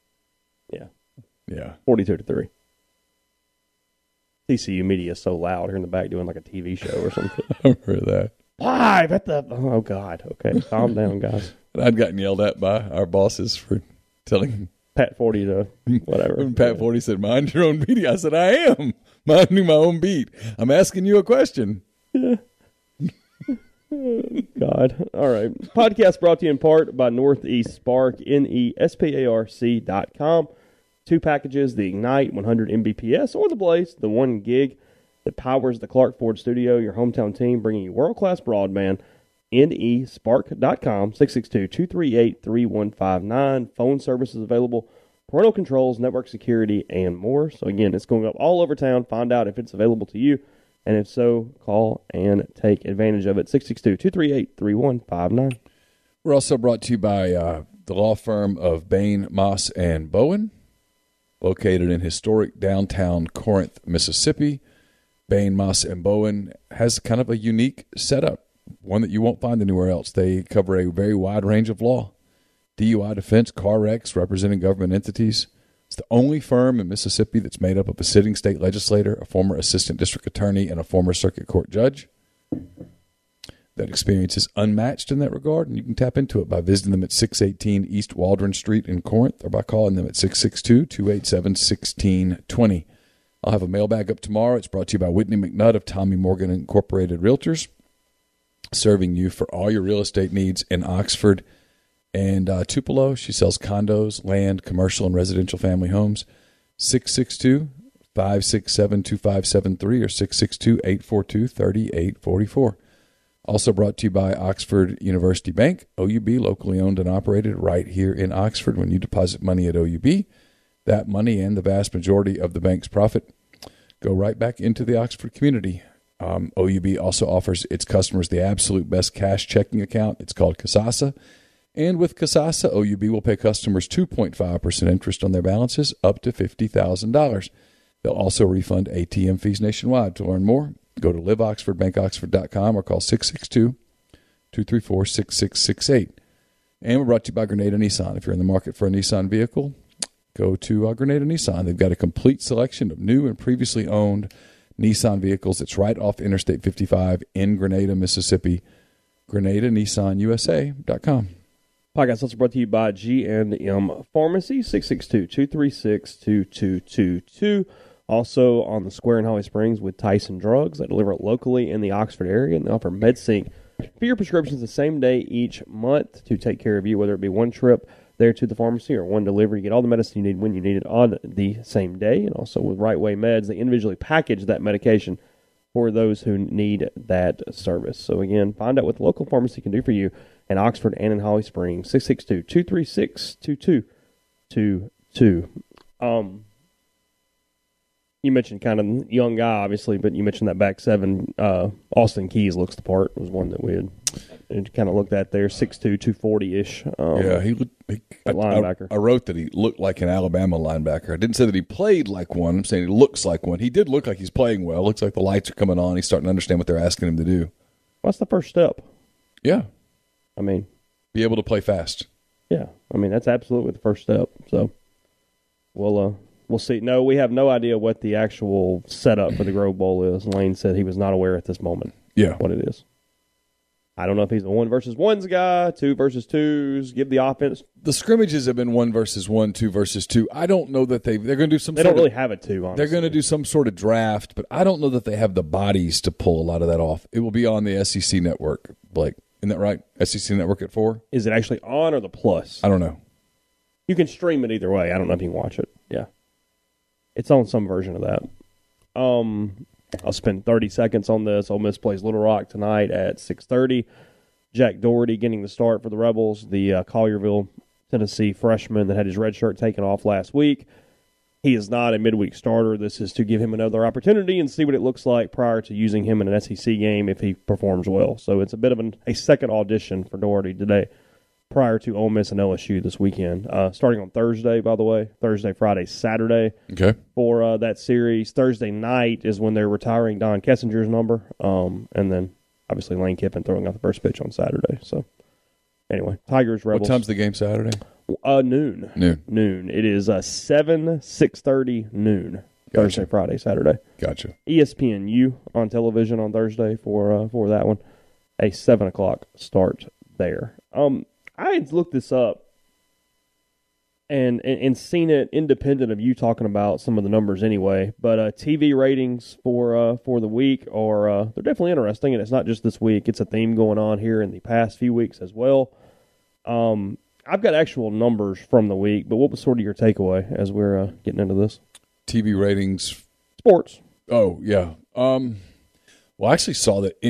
42-3. TCU media is so loud here in the back doing like a TV show or something. I remember that. Live at the... Oh, God. Okay, calm down, guys. I'd gotten yelled at by our bosses for telling... Pat 40 to whatever. When Pat 40 said, mind your own media, I said, I am. Minding my own beat. I'm asking you a question. Yeah. God. All right. Podcast brought to you in part by Northeast Spark, NESPARC.com. 2 packages, the Ignite 100 Mbps or the Blaze, the 1 gig that powers the Clark Ford Studio, your hometown team, bringing you world-class broadband. NESpark.com, 662-238-3159. Phone services available, parental controls, network security, and more. So again, it's going up all over town. Find out if it's available to you. And if so, call and take advantage of it. 662-238-3159. We're also brought to you by the law firm of Bain, Moss, and Bowen, located in historic downtown Corinth, Mississippi. Bain, Moss, and Bowen has kind of a unique setup, one that you won't find anywhere else. They cover a very wide range of law. DUI defense, car wrecks, representing government entities. It's the only firm in Mississippi that's made up of a sitting state legislator, a former assistant district attorney, and a former circuit court judge. That experience is unmatched in that regard, and you can tap into it by visiting them at 618 East Waldron Street in Corinth or by calling them at 662-287-1620. I'll have a mailbag up tomorrow. It's brought to you by Whitney McNutt of Tommy Morgan Incorporated Realtors, serving you for all your real estate needs in Oxford and Tupelo. She sells condos, land, commercial, and residential family homes. 662-567-2573 or 662-842-3844. Also brought to you by Oxford University Bank, OUB, locally owned and operated right here in Oxford. When you deposit money at OUB, that money and the vast majority of the bank's profit go right back into the Oxford community. OUB also offers its customers the absolute best cash checking account. It's called Kasasa. And with Kasasa, OUB will pay customers 2.5% interest on their balances up to $50,000. They'll also refund ATM fees nationwide. To learn more, go to liveoxfordbankoxford.com or call 662-234-6668. And we're brought to you by Grenada Nissan. If you're in the market for a Nissan vehicle, go to Grenada Nissan. They've got a complete selection of new and previously owned Nissan vehicles. It's right off Interstate 55 in Grenada, Mississippi. GrenadaNissanUSA.com. Podcast also brought to you by G&M Pharmacy, 662-236-2222. Also on the square in Holly Springs with Tyson Drugs that deliver locally in the Oxford area, and they offer MedSync for your prescriptions the same day each month to take care of you, whether it be one trip there to the pharmacy or one delivery. You get all the medicine you need when you need it on the same day. And also with Right Way Meds, they individually package that medication for those who need that service. So again, find out what the local pharmacy can do for you in Oxford and in Holly Springs. 662-236-2222. You mentioned kind of young guy, obviously, but you mentioned that back seven. Austin Keys looks the part. Was one that we had kind of looked at there. 6'2", 240-ish. He looked linebacker. I wrote that he looked like an Alabama linebacker. I didn't say that he played like one. I'm saying he looks like one. He did look like he's playing well. Looks like the lights are coming on. He's starting to understand what they're asking him to do. What's the first step? Yeah. I mean, be able to play fast. Yeah. I mean, that's absolutely the first step. So we'll see. No, we have no idea what the actual setup for the Grove Bowl is. Lane said he was not aware at this moment what it is. I don't know if he's a 1 versus 1s guy, 2 versus 2s, give the offense. The scrimmages have been 1 versus 1, 2 versus 2. I don't know that they're going to do some They don't really have it, 2, honestly. They're going to do some sort of draft, but I don't know that they have the bodies to pull a lot of that off. It will be on the SEC network, Blake. Isn't that right? SEC network at 4? Is it actually on or the plus? I don't know. You can stream it either way. I don't know if you can watch it. Yeah. It's on some version of that. I'll spend 30 seconds on this. Ole Miss plays Little Rock tonight at 6:30. Jack Doherty getting the start for the Rebels, the Collierville, Tennessee freshman that had his red shirt taken off last week. He is not a midweek starter. This is to give him another opportunity and see what it looks like prior to using him in an SEC game if he performs well. So it's a bit of a second audition for Doherty today prior to Ole Miss and LSU this weekend. Starting on Thursday, by the way. Thursday, Friday, Saturday for that series. Thursday night is when they're retiring Don Kessinger's number. And then, obviously, Lane Kiffin throwing out the first pitch on Saturday. So, anyway, Tigers, Rebels. What time's the game Saturday? Noon. It is 6:30, noon. Gotcha. Thursday, Friday, Saturday. Gotcha. ESPNU on television on Thursday for that one. A 7 o'clock start there. I had looked this up and seen it independent of you talking about some of the numbers anyway. But TV ratings for the week are they're definitely interesting, and it's not just this week. It's a theme going on here in the past few weeks as well. I've got actual numbers from the week, but what was sort of your takeaway as we're getting into this? TV ratings. Sports. Oh, yeah. Well, I actually saw that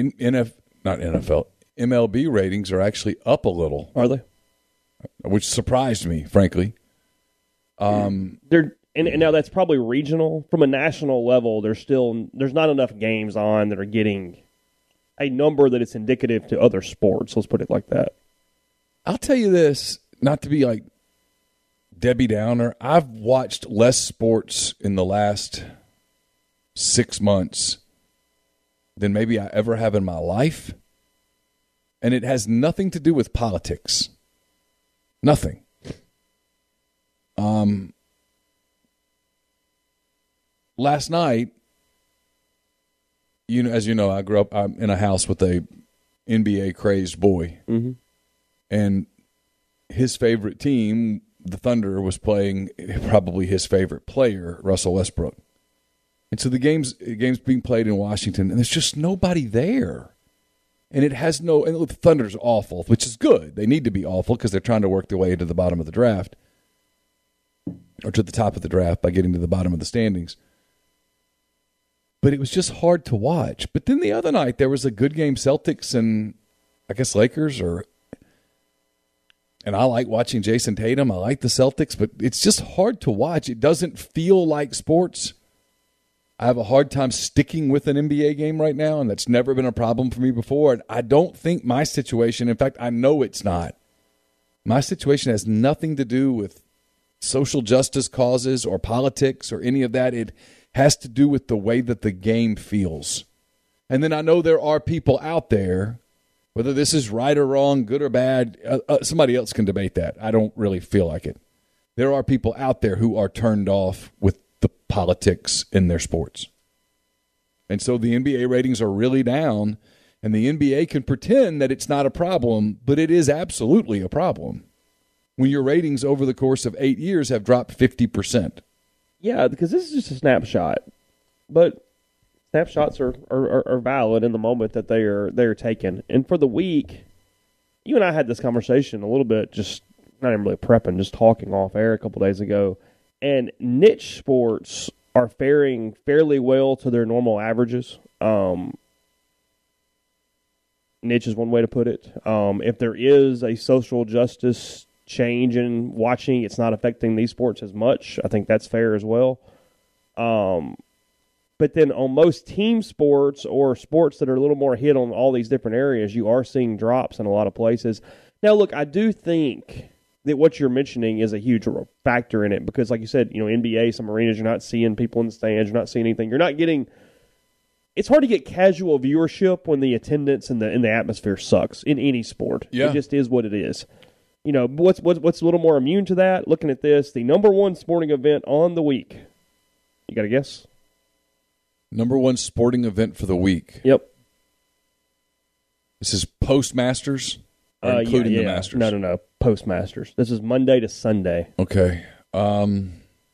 MLB ratings are actually up a little. Are they? Which surprised me, frankly. They're and now that's probably regional. From a national level, there's not enough games on that are getting a number that it's indicative to other sports. Let's put it like that. I'll tell you this, not to be like Debbie Downer. I've watched less sports in the last 6 months than maybe I ever have in my life. And it has nothing to do with politics. Nothing. Last night, as you know, I grew up in a house with a NBA crazed boy, and his favorite team, the Thunder, was playing probably his favorite player, Russell Westbrook. And so the game's being played in Washington, and there's just nobody there. And it has and the Thunder's awful, which is good. They need to be awful because they're trying to work their way to the bottom of the draft, or to the top of the draft by getting to the bottom of the standings. But it was just hard to watch. But then the other night, there was a good game, Celtics and I guess Lakers, and I like watching Jason Tatum. I like the Celtics, but it's just hard to watch. It doesn't feel like sports. I have a hard time sticking with an NBA game right now, and that's never been a problem for me before. And I don't think my situation, in fact, I know it's not. My situation has nothing to do with social justice causes or politics or any of that. It has to do with the way that the game feels. And then I know there are people out there, whether this is right or wrong, good or bad, somebody else can debate that. I don't really feel like it. There are people out there who are turned off with the politics in their sports. And so the NBA ratings are really down, and the NBA can pretend that it's not a problem, but it is absolutely a problem when your ratings over the course of 8 years have dropped 50%. Yeah, because this is just a snapshot. But snapshots are valid in the moment that they're taken. And for the week, you and I had this conversation a little bit just not even really prepping, just talking off air a couple days ago, and niche sports are faring fairly well to their normal averages. Niche is one way to put it. If there is a social justice change in watching, it's not affecting these sports as much. I think that's fair as well. But then on most team sports or sports that are a little more hit on all these different areas, you are seeing drops in a lot of places. Now, look, I do think that what you're mentioning is a huge factor in it because, like you said, NBA, some arenas, you're not seeing people in the stands, you're not seeing anything. You're not getting – it's hard to get casual viewership when the attendance and the atmosphere sucks in any sport. Yeah. It just is what it is. What's a little more immune to that? Looking at this, the number one sporting event on the week. You got a guess? Number one sporting event for the week. Yep. This is post-Masters or including the Masters? No. Post-Masters. This is Monday to Sunday. Okay. I'm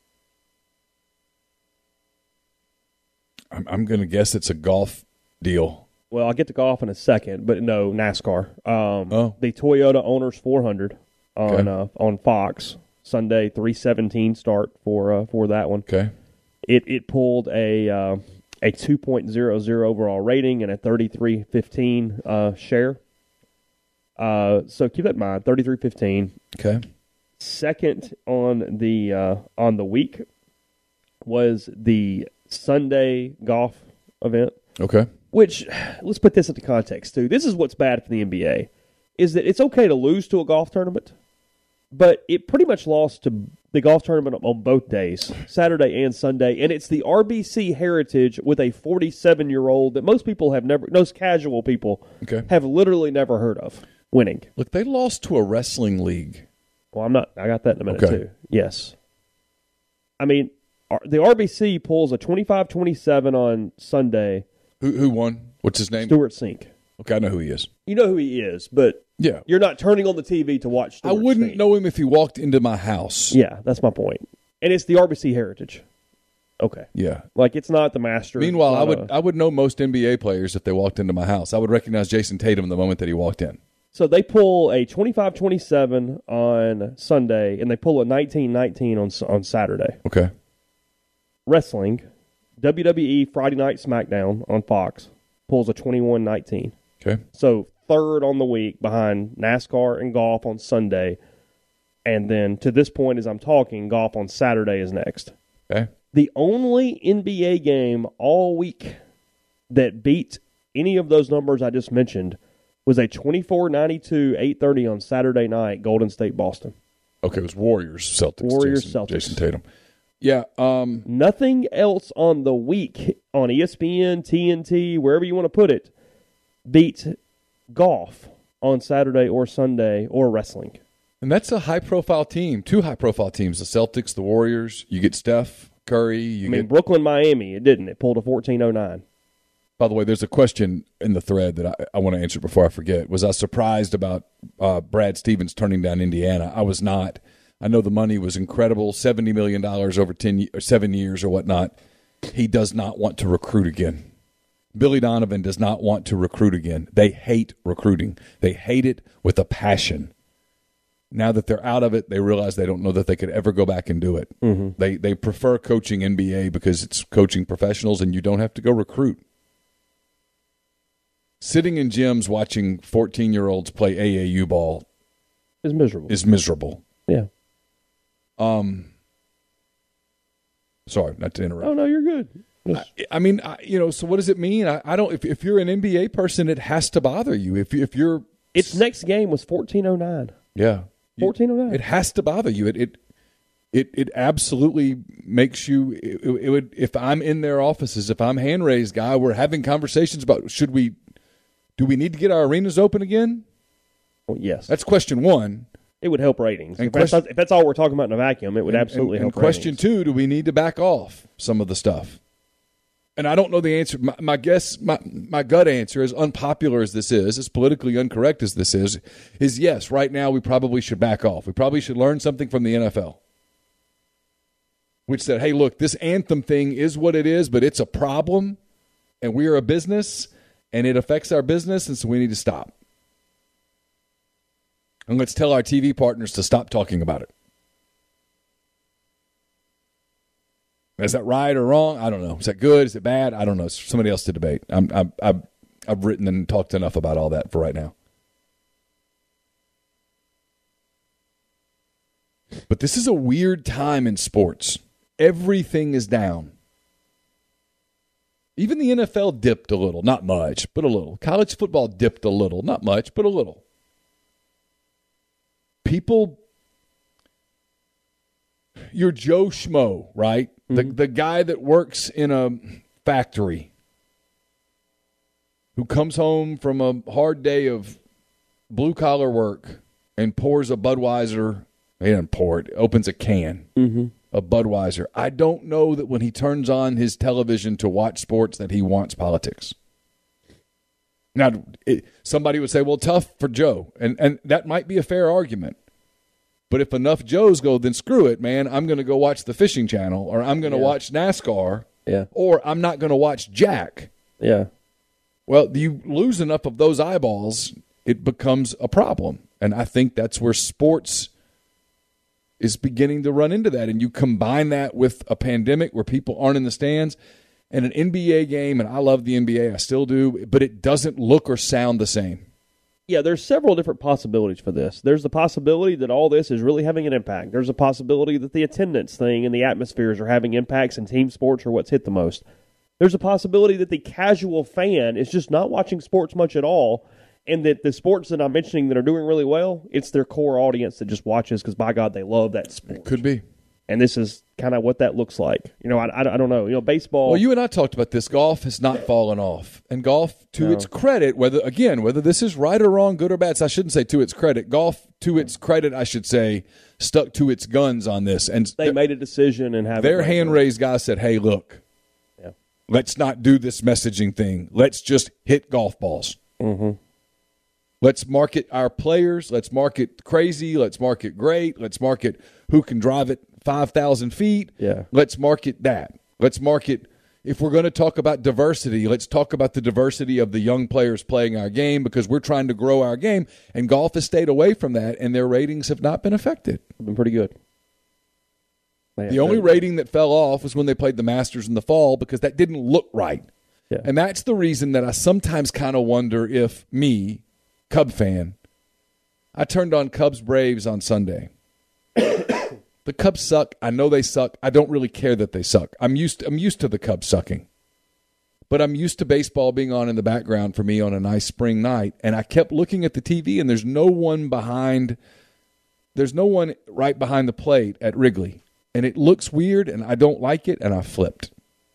going to guess it's a golf deal. Well, I'll get to golf in a second, but no, NASCAR. The Toyota Owners 400 on Fox Sunday, 3:17 start for that one. Okay. It pulled a 2.00 overall rating and a 33.15 share. So keep that in mind, 33.15. Okay. Second on the week was the Sunday golf event. Okay. Which, let's put this into context, too. This is what's bad for the NBA, is that it's okay to lose to a golf tournament, but it pretty much lost to the golf tournament on both days, Saturday and Sunday, and it's the RBC heritage with a 47-year-old that most people have never, most casual people have literally never heard of winning. Look, they lost to a wrestling league. Well, I got that in a minute, too. Yes. I mean, the RBC pulls a 25-27 on Sunday. Who won? What's his name? Stewart Cink. Okay, I know who he is. You know who he is, but you're not turning on the TV to watch Stewart I wouldn't Cink. know him if he walked into my house. Yeah, that's my point. And it's the RBC heritage. Okay. Yeah. Like, it's not the Masters. Meanwhile, I would know most NBA players if they walked into my house. I would recognize Jason Tatum the moment that he walked in. So they pull a 25-27 on Sunday, and they pull a 19-19 on Saturday. Okay. Wrestling, WWE Friday Night SmackDown on Fox, pulls a 21-19. Okay. So third on the week behind NASCAR and golf on Sunday. And then to this point, as I'm talking, golf on Saturday is next. Okay. The only NBA game all week that beat any of those numbers I just mentioned was a 24-92, 8:30 on Saturday night, Golden State, Boston. Okay, it was Warriors-Celtics. Celtics. Jason Tatum. Yeah. Nothing else on the week on ESPN, TNT, wherever you want to put it, beat golf on Saturday or Sunday or wrestling. And that's a high-profile team. Two high-profile teams, the Celtics, the Warriors. You get Steph Curry. Brooklyn, Miami, it didn't. It pulled a 14-09. By the way, there's a question in the thread that I want to answer before I forget. Was I surprised about Brad Stevens turning down Indiana? I was not. I know the money was incredible, $70 million over 7 years or whatnot. He does not want to recruit again. Billy Donovan does not want to recruit again. They hate recruiting. They hate it with a passion. Now that they're out of it, they realize they don't know that they could ever go back and do it. Mm-hmm. They prefer coaching NBA because it's coaching professionals and you don't have to go recruit. Sitting in gyms watching 14-year-olds play AAU ball is miserable. Yeah. Sorry, not to interrupt. Oh, no, you're good. So what does it mean? I don't. If you're an NBA person, it has to bother you. If you're, its next game was 14-09. Yeah, 14-09. It has to bother you. It absolutely makes you. It would. If I'm in their offices, if I'm hand raised guy, we're having conversations about do we need to get our arenas open again? Well, yes, that's question one. It would help ratings. If that's all we're talking about in a vacuum, it would absolutely help ratings. And question two, do we need to back off some of the stuff? And I don't know the answer. My guess, my gut answer, as unpopular as this is, as politically incorrect as this is yes, right now we probably should back off. We probably should learn something from the NFL, which said, hey, look, this anthem thing is what it is, but it's a problem, and we are a business, and it affects our business, and so we need to stop. And let's tell our TV partners to stop talking about it. Is that right or wrong? I don't know. Is that good? Is it bad? I don't know. It's for somebody else to debate. I've written and talked enough about all that for right now. But this is a weird time in sports. Everything is down. Even the NFL dipped a little. Not much, but a little. College football dipped a little. Not much, but a little. People, you're Joe Schmo, right? Mm-hmm. The guy that works in a factory who comes home from a hard day of blue-collar work and pours a Budweiser. He doesn't pour it. Opens a can of Budweiser. I don't know that when he turns on his television to watch sports that he wants politics. Now, somebody would say, well, tough for Joe. And that might be a fair argument. But if enough Joes go, then screw it, man. I'm going to go watch the Fishing Channel, or I'm going to watch NASCAR, or I'm not going to watch Jack. Yeah. Well, you lose enough of those eyeballs, it becomes a problem. And I think that's where sports is beginning to run into that. And you combine that with a pandemic where people aren't in the stands and an NBA game, and I love the NBA, I still do, but it doesn't look or sound the same. Yeah, there's several different possibilities for this. There's the possibility that all this is really having an impact. There's a possibility that the attendance thing and the atmospheres are having impacts, and team sports are what's hit the most. There's a possibility that the casual fan is just not watching sports much at all, and that the sports that I'm mentioning that are doing really well, it's their core audience that just watches because, by God, they love that sport. It could be. And this is kind of what that looks like. You know, I don't know. You know, baseball. Well, you and I talked about this. Golf has not fallen off. And golf, to its credit, whether this is right or wrong, good or bad, I shouldn't say to its credit. Golf, to its credit, I should say, stuck to its guns on this. And they made a decision and have their hand-raised guy said, hey, look, let's not do this messaging thing. Let's just hit golf balls. Mm-hmm. Let's market our players. Let's market crazy. Let's market great. Let's market who can drive it 5,000 feet. Yeah. Let's market that. Let's market, if we're going to talk about diversity, let's talk about the diversity of the young players playing our game because we're trying to grow our game. And golf has stayed away from that, and their ratings have not been affected. They've been pretty good. The only rating that fell off was when they played the Masters in the fall because that didn't look right. Yeah. And that's the reason that I sometimes kind of wonder if me, Cub fan, I turned on Cubs Braves on Sunday. The Cubs suck. I know they suck. I don't really care that they suck. I'm used to the Cubs sucking. But I'm used to baseball being on in the background for me on a nice spring night. And I kept looking at the TV, and there's no one right behind the plate at Wrigley. And it looks weird, and I don't like it, and I flipped.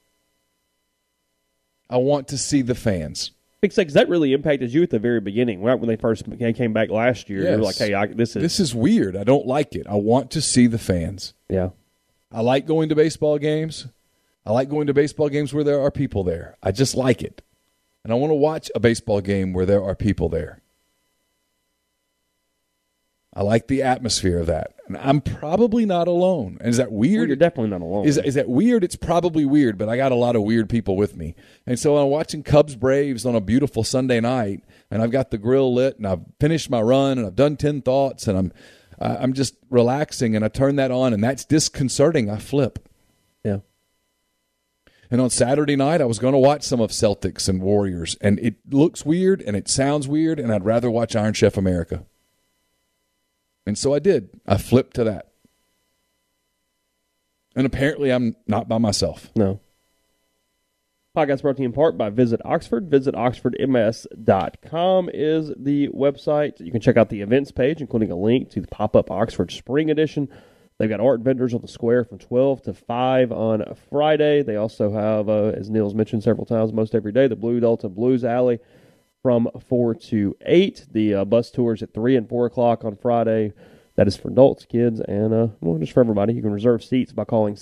I want to see the fans. Because that really impacted you at the very beginning, right when they first came back last year. Yes. You were like, hey, this is weird. I don't like it. I want to see the fans. Yeah. I like going to baseball games. I like going to baseball games where there are people there. I just like it. And I want to watch a baseball game where there are people there. I like the atmosphere of that. And I'm probably not alone. And is that weird? Well, you're definitely not alone. Is that weird? It's probably weird, but I got a lot of weird people with me. And so I'm watching Cubs Braves on a beautiful Sunday night, and I've got the grill lit, and I've finished my run, and I've done 10 thoughts, and I'm just relaxing, and I turn that on, and that's disconcerting. I flip. Yeah. And on Saturday night, I was going to watch some of Celtics and Warriors, and it looks weird, and it sounds weird, and I'd rather watch Iron Chef America. And so I did. I flipped to that. And apparently I'm not by myself. No. Podcast brought to you in part by Visit Oxford. VisitOxfordMS.com is the website. You can check out the events page, including a link to the pop-up Oxford Spring Edition. They've got art vendors on the square from 12 to 5 on Friday. They also have, as Neil's mentioned several times, most every day, the Blue Delta Blues Alley from 4 to 8. The bus tours at 3 and 4 o'clock on Friday. That is for adults, kids, and just for everybody. You can reserve seats by calling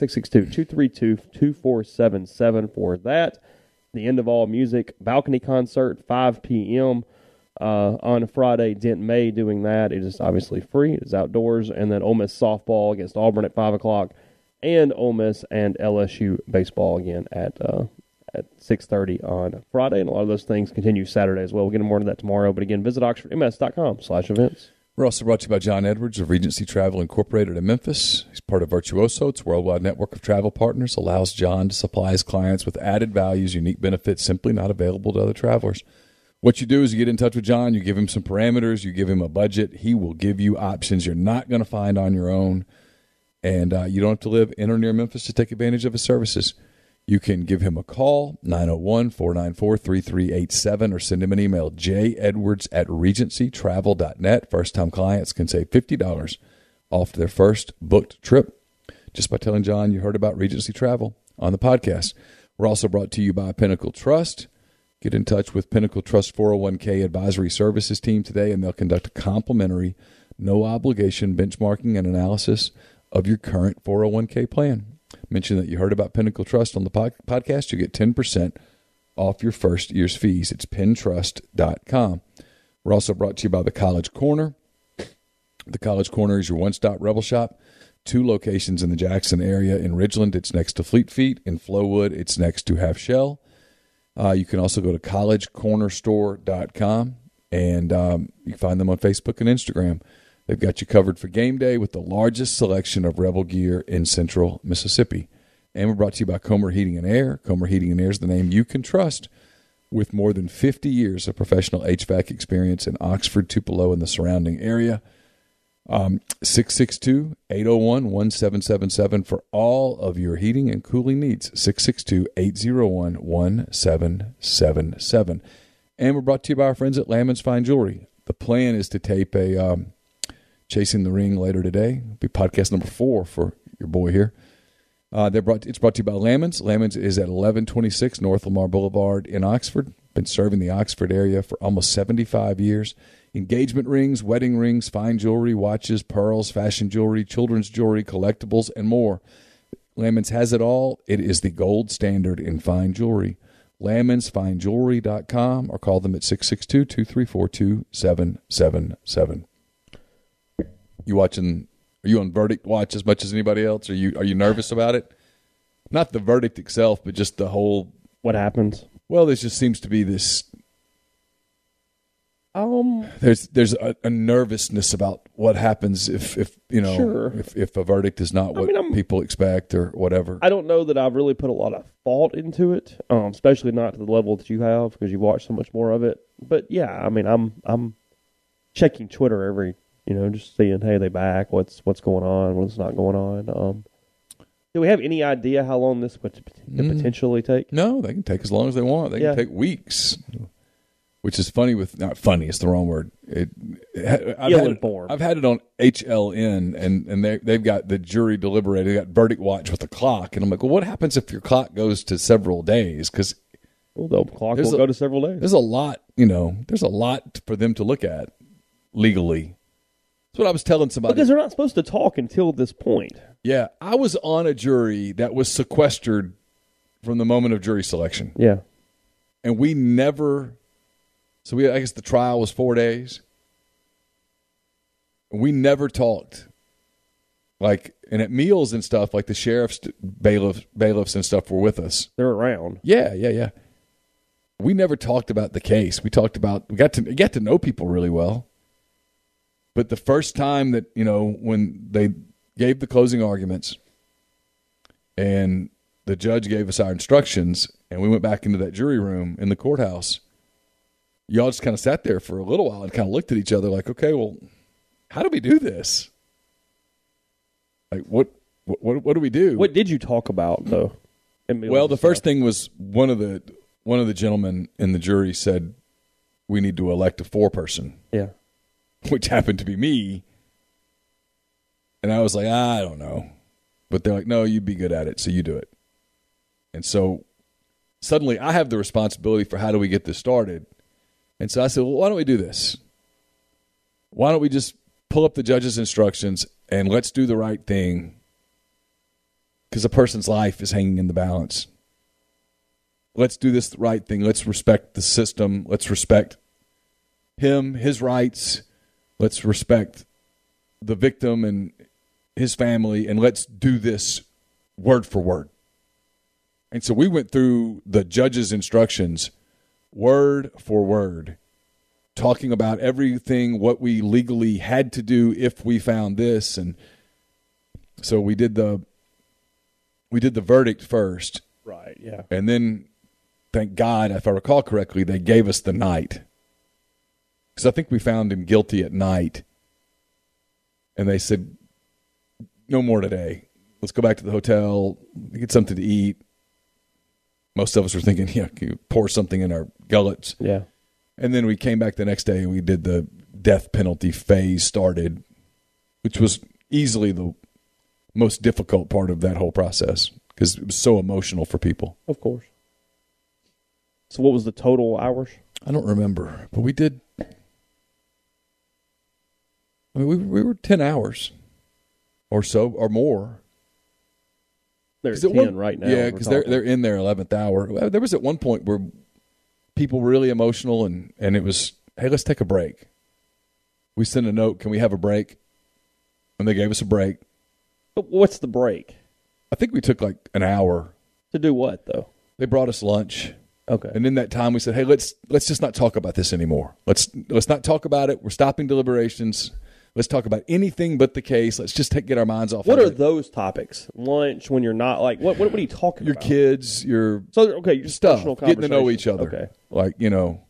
662-232-2477 for that. The End of All Music balcony concert, 5 p.m. On Friday. Dent May doing that. It is obviously free. It is outdoors. And then Ole Miss softball against Auburn at 5 o'clock. And Ole Miss and LSU baseball again at 6:30 on Friday. And a lot of those things continue Saturday as well. We'll get more into that tomorrow. But again, visit OxfordMS.com/events. We're also brought to you by John Edwards of Regency Travel Incorporated in Memphis. He's part of Virtuoso. It's a worldwide network of travel partners. Allows John to supply his clients with added values, unique benefits simply not available to other travelers. What you do is you get in touch with John, you give him some parameters, you give him a budget. He will give you options you're not going to find on your own. And you don't have to live in or near Memphis to take advantage of his services. You can give him a call, 901-494-3387, or send him an email, jedwards@regencytravel.net. First-time clients can save $50 off their first booked trip just by telling John you heard about Regency Travel on the podcast. We're also brought to you by Pinnacle Trust. Get in touch with Pinnacle Trust 401k Advisory Services team today, and they'll conduct a complimentary, no-obligation benchmarking and analysis of your current 401k plan. Mention that you heard about Pinnacle Trust on the podcast. You get 10% off your first year's fees. It's pintrust.com. We're also brought to you by the College Corner. The College Corner is your one-stop Rebel shop. 2 locations in the Jackson area. In Ridgeland, it's next to Fleet Feet. In Flowood, it's next to Half Shell. You can also go to collegecornerstore.com, and you can find them on Facebook and Instagram. They've got you covered for game day with the largest selection of Rebel gear in central Mississippi. And we're brought to you by Comer Heating and Air. Comer Heating and Air is the name you can trust with more than 50 years of professional HVAC experience in Oxford, Tupelo, and the surrounding area. 662-801-1777 for all of your heating and cooling needs. 662-801-1777. And we're brought to you by our friends at Lamons Fine Jewelry. The plan is to tape a Chasing the Ring later today. It'll be podcast number 4 for your boy here. It's brought to you by Lamons. Lamons is at 1126 North Lamar Boulevard in Oxford. Been serving the Oxford area for almost 75 years. Engagement rings, wedding rings, fine jewelry, watches, pearls, fashion jewelry, children's jewelry, collectibles, and more. Lamons has it all. It is the gold standard in fine jewelry. LamonsFineJewelry.com, or call them at 662-234-2777. Are you on Verdict Watch as much as anybody else? Are you nervous about it? Not the verdict itself, but just the whole... What happens? Well, there just seems to be this... There's a nervousness about what happens if a verdict is not what people expect or whatever. I don't know that I've really put a lot of thought into it, especially not to the level that you have because you watch so much more of it. But yeah, I mean, I'm checking Twitter every, just seeing, hey, they back, what's going on, what's not going on. Do we have any idea how long this would potentially take? No, they can take as long as they want. They can take weeks. Which is funny not funny, it's the wrong word. I've had it on HLN, and they've got the jury deliberating. They've got Verdict Watch with the clock. And I'm like, well, what happens if your clock goes to several days? Because the clock will go to several days. There's a lot, there's a lot for them to look at legally. That's what I was telling somebody. Because they're not supposed to talk until this point. Yeah, I was on a jury that was sequestered from the moment of jury selection. Yeah. And we never... So I guess the trial was 4 days. We never talked. And at meals and stuff, the sheriffs, bailiffs and stuff were with us. They're around. Yeah. We never talked about the case. We got to know people really well. But the first time that, when they gave the closing arguments and the judge gave us our instructions and we went back into that jury room in the courthouse, y'all just kind of sat there for a little while and kind of looked at each other like, okay, well, how do we do this? What do we do? What did you talk about, though? Well, the first thing was one of the gentlemen in the jury said we need to elect a 4-person. Yeah. Which happened to be me. And I was like, I don't know. But they're like, no, you'd be good at it, so you do it. And so suddenly I have the responsibility for how do we get this started. And so I said, well, why don't we do this? Why don't we just pull up the judge's instructions and let's do the right thing? Because a person's life is hanging in the balance. Let's do this right thing. Let's respect the system. Let's respect him, his rights. Let's respect the victim and his family. And let's do this word for word. And so we went through the judge's instructions word for word talking about everything, what we legally had to do if we found this. And so we did the verdict first. Right, yeah. And then, thank God, if I recall correctly, they gave us the night. Because I think we found him guilty at night. And they said, no more today. Let's go back to the hotel, get something to eat. Most of us were thinking, can you pour something in our gullets? Yeah. And then we came back the next day and we did the death penalty phase started, which was easily the most difficult part of that whole process because it was so emotional for people. Of course. So what was the total hours? I don't remember, but we did. I mean, we were 10 hours or so or more. They're 10 right now. Yeah, because they're in their 11th hour. There was at one point where people were really emotional, and it was, hey, let's take a break. We sent a note, can we have a break? And they gave us a break. But what's the break? I think we took like an hour. To do what, though? They brought us lunch. Okay. And in that time, we said, hey, let's just not talk about this anymore. Let's not talk about it. We're stopping deliberations. Let's talk about anything but the case. Let's just get our minds off. What are those topics? Lunch, when you're not like what are you talking about? Your kids, your stuff, getting to know each other. Okay, like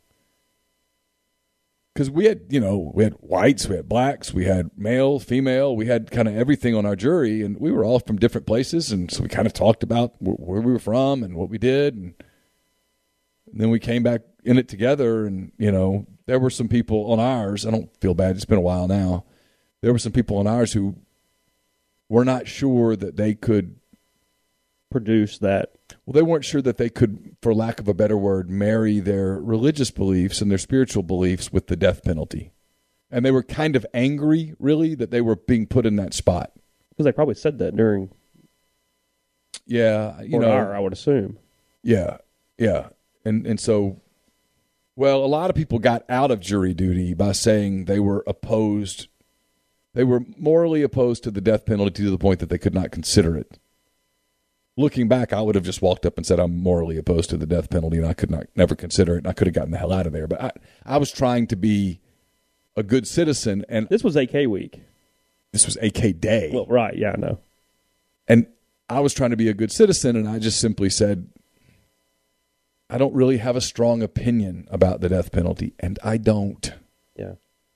because we had whites, we had blacks, we had male, female, we had kind of everything on our jury, and we were all from different places, and so we kind of talked about where we were from and what we did, and then we came back in it together, and there were some people on ours. I don't feel bad; it's been a while now. There were some people on ours who were not sure that they could produce that. Well, they weren't sure that they could, for lack of a better word, marry their religious beliefs and their spiritual beliefs with the death penalty. And they were kind of angry, really, that they were being put in that spot. Because they probably said that during. Yeah, I would assume. Yeah, yeah. And so, well, a lot of people got out of jury duty by saying they were opposed. They were morally opposed to the death penalty to the point that they could not consider it. Looking back, I would have just walked up and said, I'm morally opposed to the death penalty, and I could never consider it, and I could have gotten the hell out of there. But I was trying to be a good citizen. And this was AK week. This was AK day. Well, right, yeah, I know. And I was trying to be a good citizen, and I just simply said, I don't really have a strong opinion about the death penalty, and I don't. Yeah.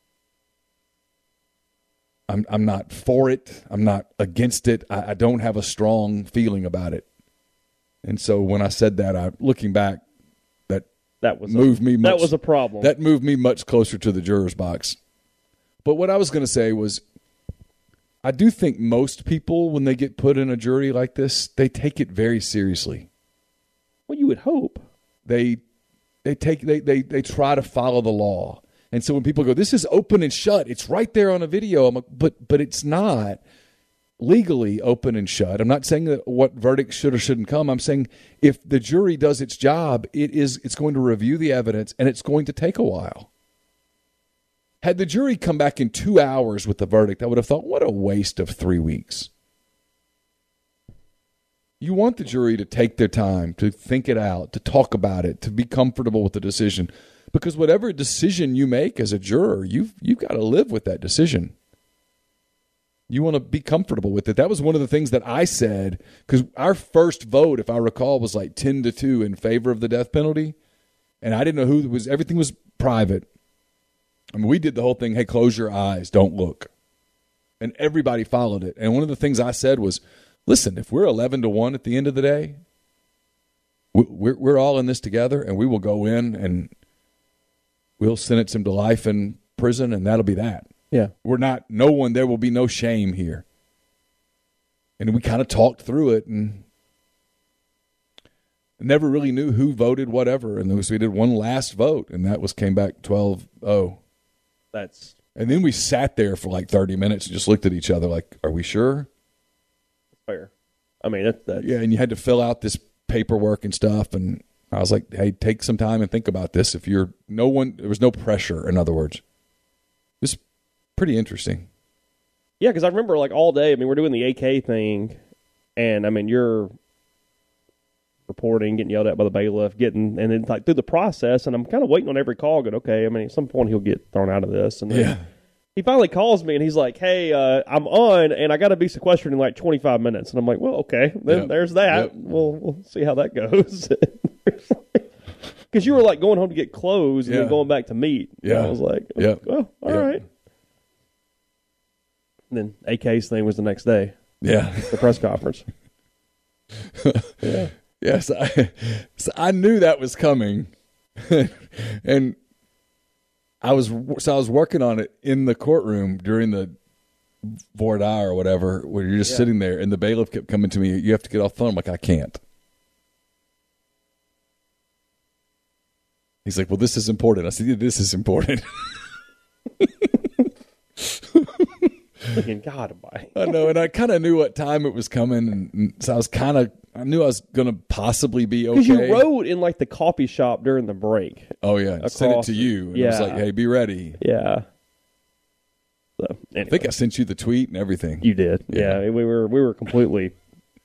I'm not for it. I'm not against it. I don't have a strong feeling about it. And so when I said that, looking back, that was a problem. That moved me much closer to the juror's box. But what I was going to say was, I do think most people, when they get put in a jury like this, they take it very seriously. Well, you would hope. They try to follow the law. And so when people go, this is open and shut, it's right there on a video. I'm like, but it's not legally open and shut. I'm not saying that what verdict should or shouldn't come. I'm saying if the jury does its job, it's going to review the evidence, and it's going to take a while. Had the jury come back in 2 hours with the verdict, I would have thought, what a waste of 3 weeks. You want the jury to take their time, to think it out, to talk about it, to be comfortable with the decision. Because whatever decision you make as a juror, you've got to live with that decision. You want to be comfortable with it. That was one of the things that I said, because our first vote, if I recall, was like 10-2 in favor of the death penalty. And I didn't know who it was. Everything was private. I mean, we did the whole thing, hey, close your eyes, don't look. And everybody followed it. And one of the things I said was, listen, if we're 11-1 at the end of the day, we're all in this together, and we will go in and we'll sentence him to life in prison, and that'll be that. Yeah. There will be no shame here. And we kind of talked through it and never really knew who voted whatever. And we did one last vote, and that came back 12-0. And then we sat there for like 30 minutes and just looked at each other like, are we sure? Fair. I mean, that's... Yeah, and you had to fill out this paperwork and stuff, and I was like, hey, take some time and think about this. There was no pressure, in other words. It was pretty interesting. Yeah, because I remember like all day, I mean, we're doing the AK thing, and I mean, you're reporting, getting yelled at by the bailiff, and then like through the process, and I'm kind of waiting on every call, going, okay, I mean, at some point he'll get thrown out of this. And then he finally calls me, and he's like, hey, I'm on, and I got to be sequestered in like 25 minutes. And I'm like, well, okay, then there's that. Yep. We'll see how that goes. Because you were like going home to get clothes and then going back to meet. Yeah. And I was like, well, all right. And then AK's thing was the next day. Yeah. The press conference. Yes, I knew that was coming, and I was working on it in the courtroom during the voir dire or whatever, where you're just sitting there, and the bailiff kept coming to me. You have to get off the phone. I'm like, I can't. He's like, well, this is important. I said, yeah, this is important. Thinking, God, I know, and I kind of knew what time it was coming, and so I knew I was going to possibly be okay. Because you wrote in like the coffee shop during the break. Oh yeah, I sent it to you. And I was like, hey, be ready. Yeah. So anyway. I think I sent you the tweet and everything. You did. Yeah, we were completely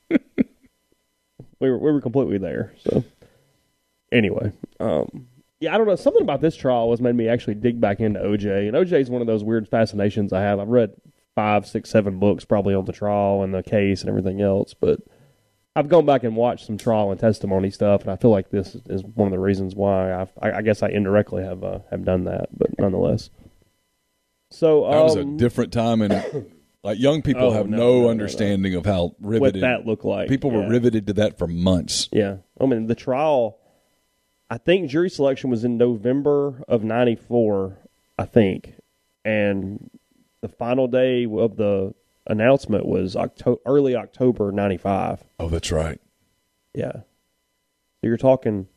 we were completely there. So anyway, yeah, I don't know. Something about this trial has made me actually dig back into OJ, and OJ is one of those weird fascinations I have. I've read 5, 6, 7 books probably on the trial and the case and everything else, but I've gone back and watched some trial and testimony stuff, and I feel like this is one of the reasons why I guess I indirectly have done that, but nonetheless. So that was a different time, and like young people have no understanding of how riveted what that looked like. People were riveted to that for months. Yeah, I mean the trial. I think jury selection was in November of '94, I think, and the final day of the announcement was early October '95. Oh, that's right. Yeah. So you're talking,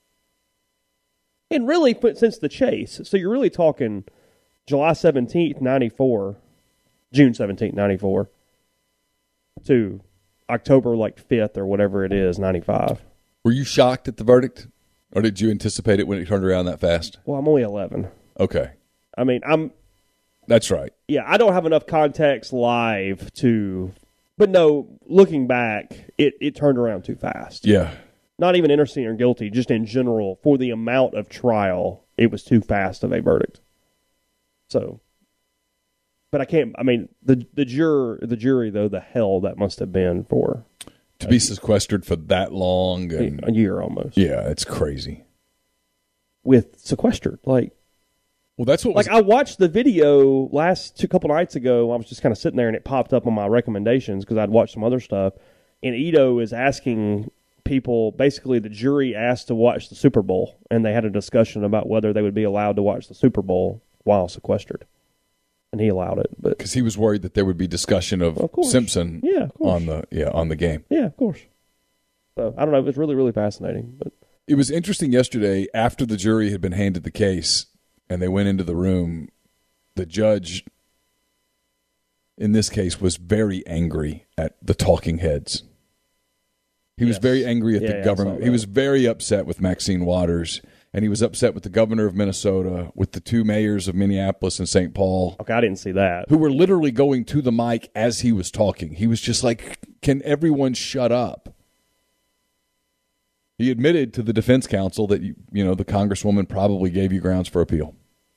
and really since the chase, so you're really talking July 17th, 94, June 17th, 94, to October 5th or whatever it is, 95. Were you shocked at the verdict? Or did you anticipate it when it turned around that fast? Well, I'm only 11. Okay. I mean, That's right. Yeah, I don't have enough context live to... But no, looking back, it turned around too fast. Yeah. Not even innocent or guilty, just in general, for the amount of trial, it was too fast of a verdict. So... But I can't... I mean, the jury, though, the hell that must have been for... To be sequestered for that long. And, a year almost. Yeah, it's crazy. With sequestered. Well, that's what I watched the video a couple nights ago. I was just kind of sitting there, and it popped up on my recommendations because I'd watched some other stuff. And Ito is asking people, basically the jury asked to watch the Super Bowl, and they had a discussion about whether they would be allowed to watch the Super Bowl while sequestered. And he allowed it, but because he was worried that there would be discussion of Simpson, on the game. Yeah, of course. So I don't know. It was really, really fascinating. But it was interesting yesterday after the jury had been handed the case and they went into the room. The judge, in this case, was very angry at the talking heads. He was very angry at the government. He was very upset with Maxine Waters. And he was upset with the governor of Minnesota, with the 2 mayors of Minneapolis and St. Paul. Okay, I didn't see that. Who were literally going to the mic as he was talking. He was just like, can everyone shut up? He admitted to the defense counsel that, the congresswoman probably gave you grounds for appeal.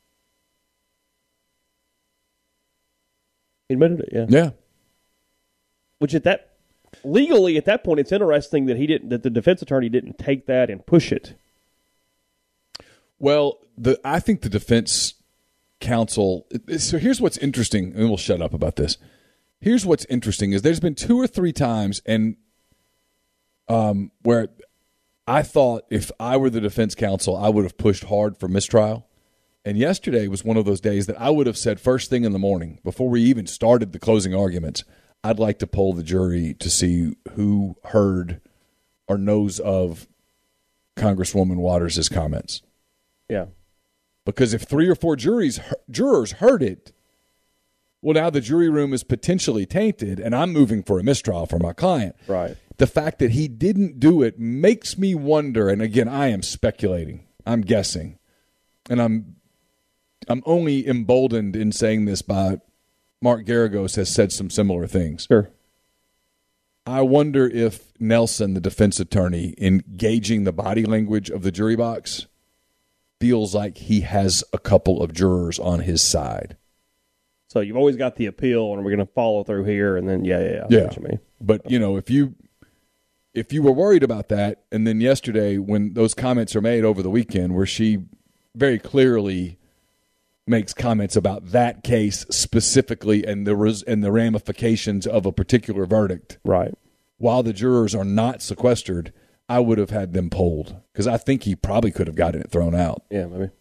He admitted it, yeah. Yeah. Which legally at that point, it's interesting that the defense attorney didn't take that and push it. Well, I think the defense counsel. So here's what's interesting, and we'll shut up about this. Here's what's interesting is there's been 2 or 3 times, and where I thought if I were the defense counsel, I would have pushed hard for mistrial. And yesterday was one of those days that I would have said first thing in the morning before we even started the closing arguments, I'd like to poll the jury to see who heard or knows of Congresswoman Waters' comments. Yeah. Because if 3 or 4 jurors heard it, well, now the jury room is potentially tainted, and I'm moving for a mistrial for my client. Right. The fact that he didn't do it makes me wonder, and again, I am speculating. I'm guessing. And I'm only emboldened in saying this by Mark Garagos has said some similar things. Sure. I wonder if Nelson, the defense attorney, in gauging the body language of the jury box, feels like he has a couple of jurors on his side. So you've always got the appeal, and we're going to follow through here, and then I know what you mean. But if you were worried about that, and then yesterday when those comments are made over the weekend, where she very clearly makes comments about that case specifically and the ramifications of a particular verdict, right? While the jurors are not sequestered, I would have had them polled because I think he probably could have gotten it thrown out. Yeah, maybe.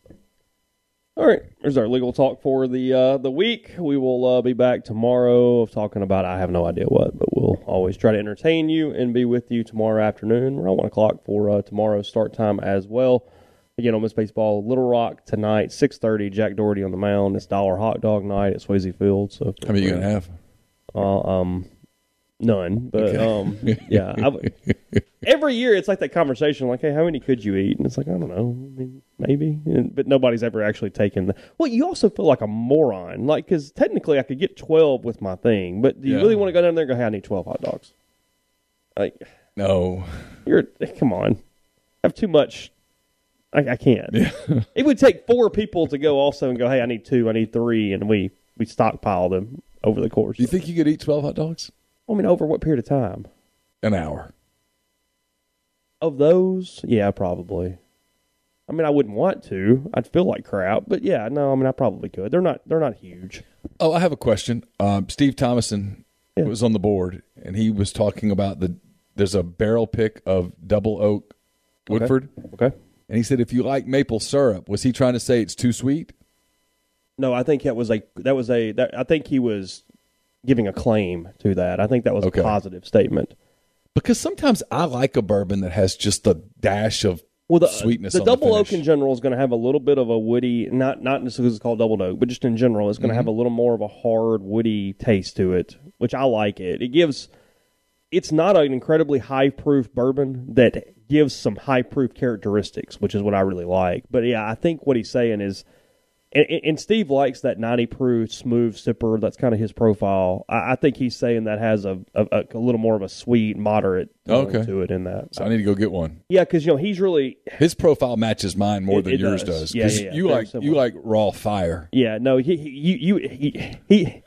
All right, there's our legal talk for the week. We will be back tomorrow of talking about I have no idea what, but we'll always try to entertain you and be with you tomorrow afternoon around 1 o'clock for tomorrow's start time as well. Again, Ole Miss Baseball, Little Rock tonight, 6:30, Jack Doherty on the mound. It's $1 hot dog night at Swayze Field. So how many are you going to have? None, but yeah. Every year it's like that conversation, like, hey, how many could you eat? And it's like, I don't know, I mean, maybe, but nobody's ever actually taken the. Well, you also feel like a moron, like, because technically I could get 12 with my thing, but do you really want to go down there and go, hey, I need 12 hot dogs? Like, no, come on, I have too much. I can't. Yeah. It would take 4 people to go also and go, hey, I need 2, I need 3, and we stockpile them over the course. Do you think you could eat 12 hot dogs? I mean, over what period of time? An hour. Of those, yeah, probably. I mean, I wouldn't want to. I'd feel like crap, but yeah, no, I mean, I probably could. They're not huge. Oh, I have a question. Steve Thomason was on the board, and he was talking about there's a barrel pick of Double Oak Woodford. Okay. And he said, if you like maple syrup, was he trying to say it's too sweet? No, I think I think he was giving a claim to that. I think that was a positive statement. Because sometimes I like a bourbon that has just a dash of sweetness. The Double Oak in general is going to have a little bit of a woody, not just because it's called Double Oak, but just in general, it's going to have a little more of a hard, woody taste to it, which I like it. It's not an incredibly high-proof bourbon that gives some high-proof characteristics, which is what I really like. But yeah, I think what he's saying is, and Steve likes that 90 proof smooth sipper. That's kind of his profile. I think he's saying that has a little more of a sweet, moderate tone to it in that. So I need to go get one. Yeah, because he's really his profile matches mine more than yours does. Yeah, you like raw fire. Yeah, no, he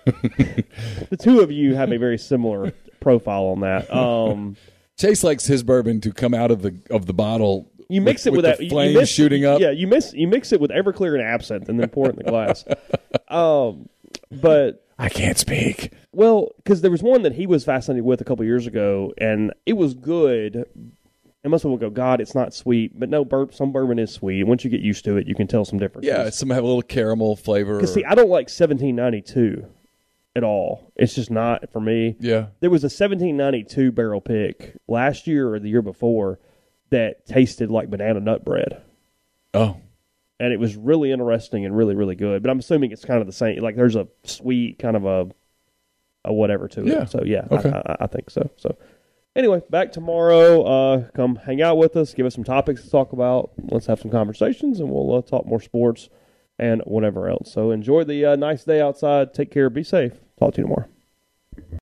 the two of you have a very similar profile on that. Chase likes his bourbon to come out of the bottle. You mix it with that flames shooting up. Yeah, you mix it with Everclear and absinthe, and then pour it in the glass. But I can't speak. Well, because there was one that he was fascinated with a couple years ago, and it was good. And most people go, God, it's not sweet, but no, some bourbon is sweet. Once you get used to it, you can tell some differences. Yeah, some have a little caramel flavor. Because see, I don't like 1792 at all. It's just not for me. Yeah, there was a 1792 barrel pick last year or the year before that tasted like banana nut bread. Oh. And it was really interesting and really, really good. But I'm assuming it's kind of the same. Like there's a sweet kind of a whatever to it. So, yeah, okay. I think so. So, anyway, back tomorrow. Come hang out with us. Give us some topics to talk about. Let's have some conversations, and we'll talk more sports and whatever else. So, enjoy the nice day outside. Take care. Be safe. Talk to you tomorrow.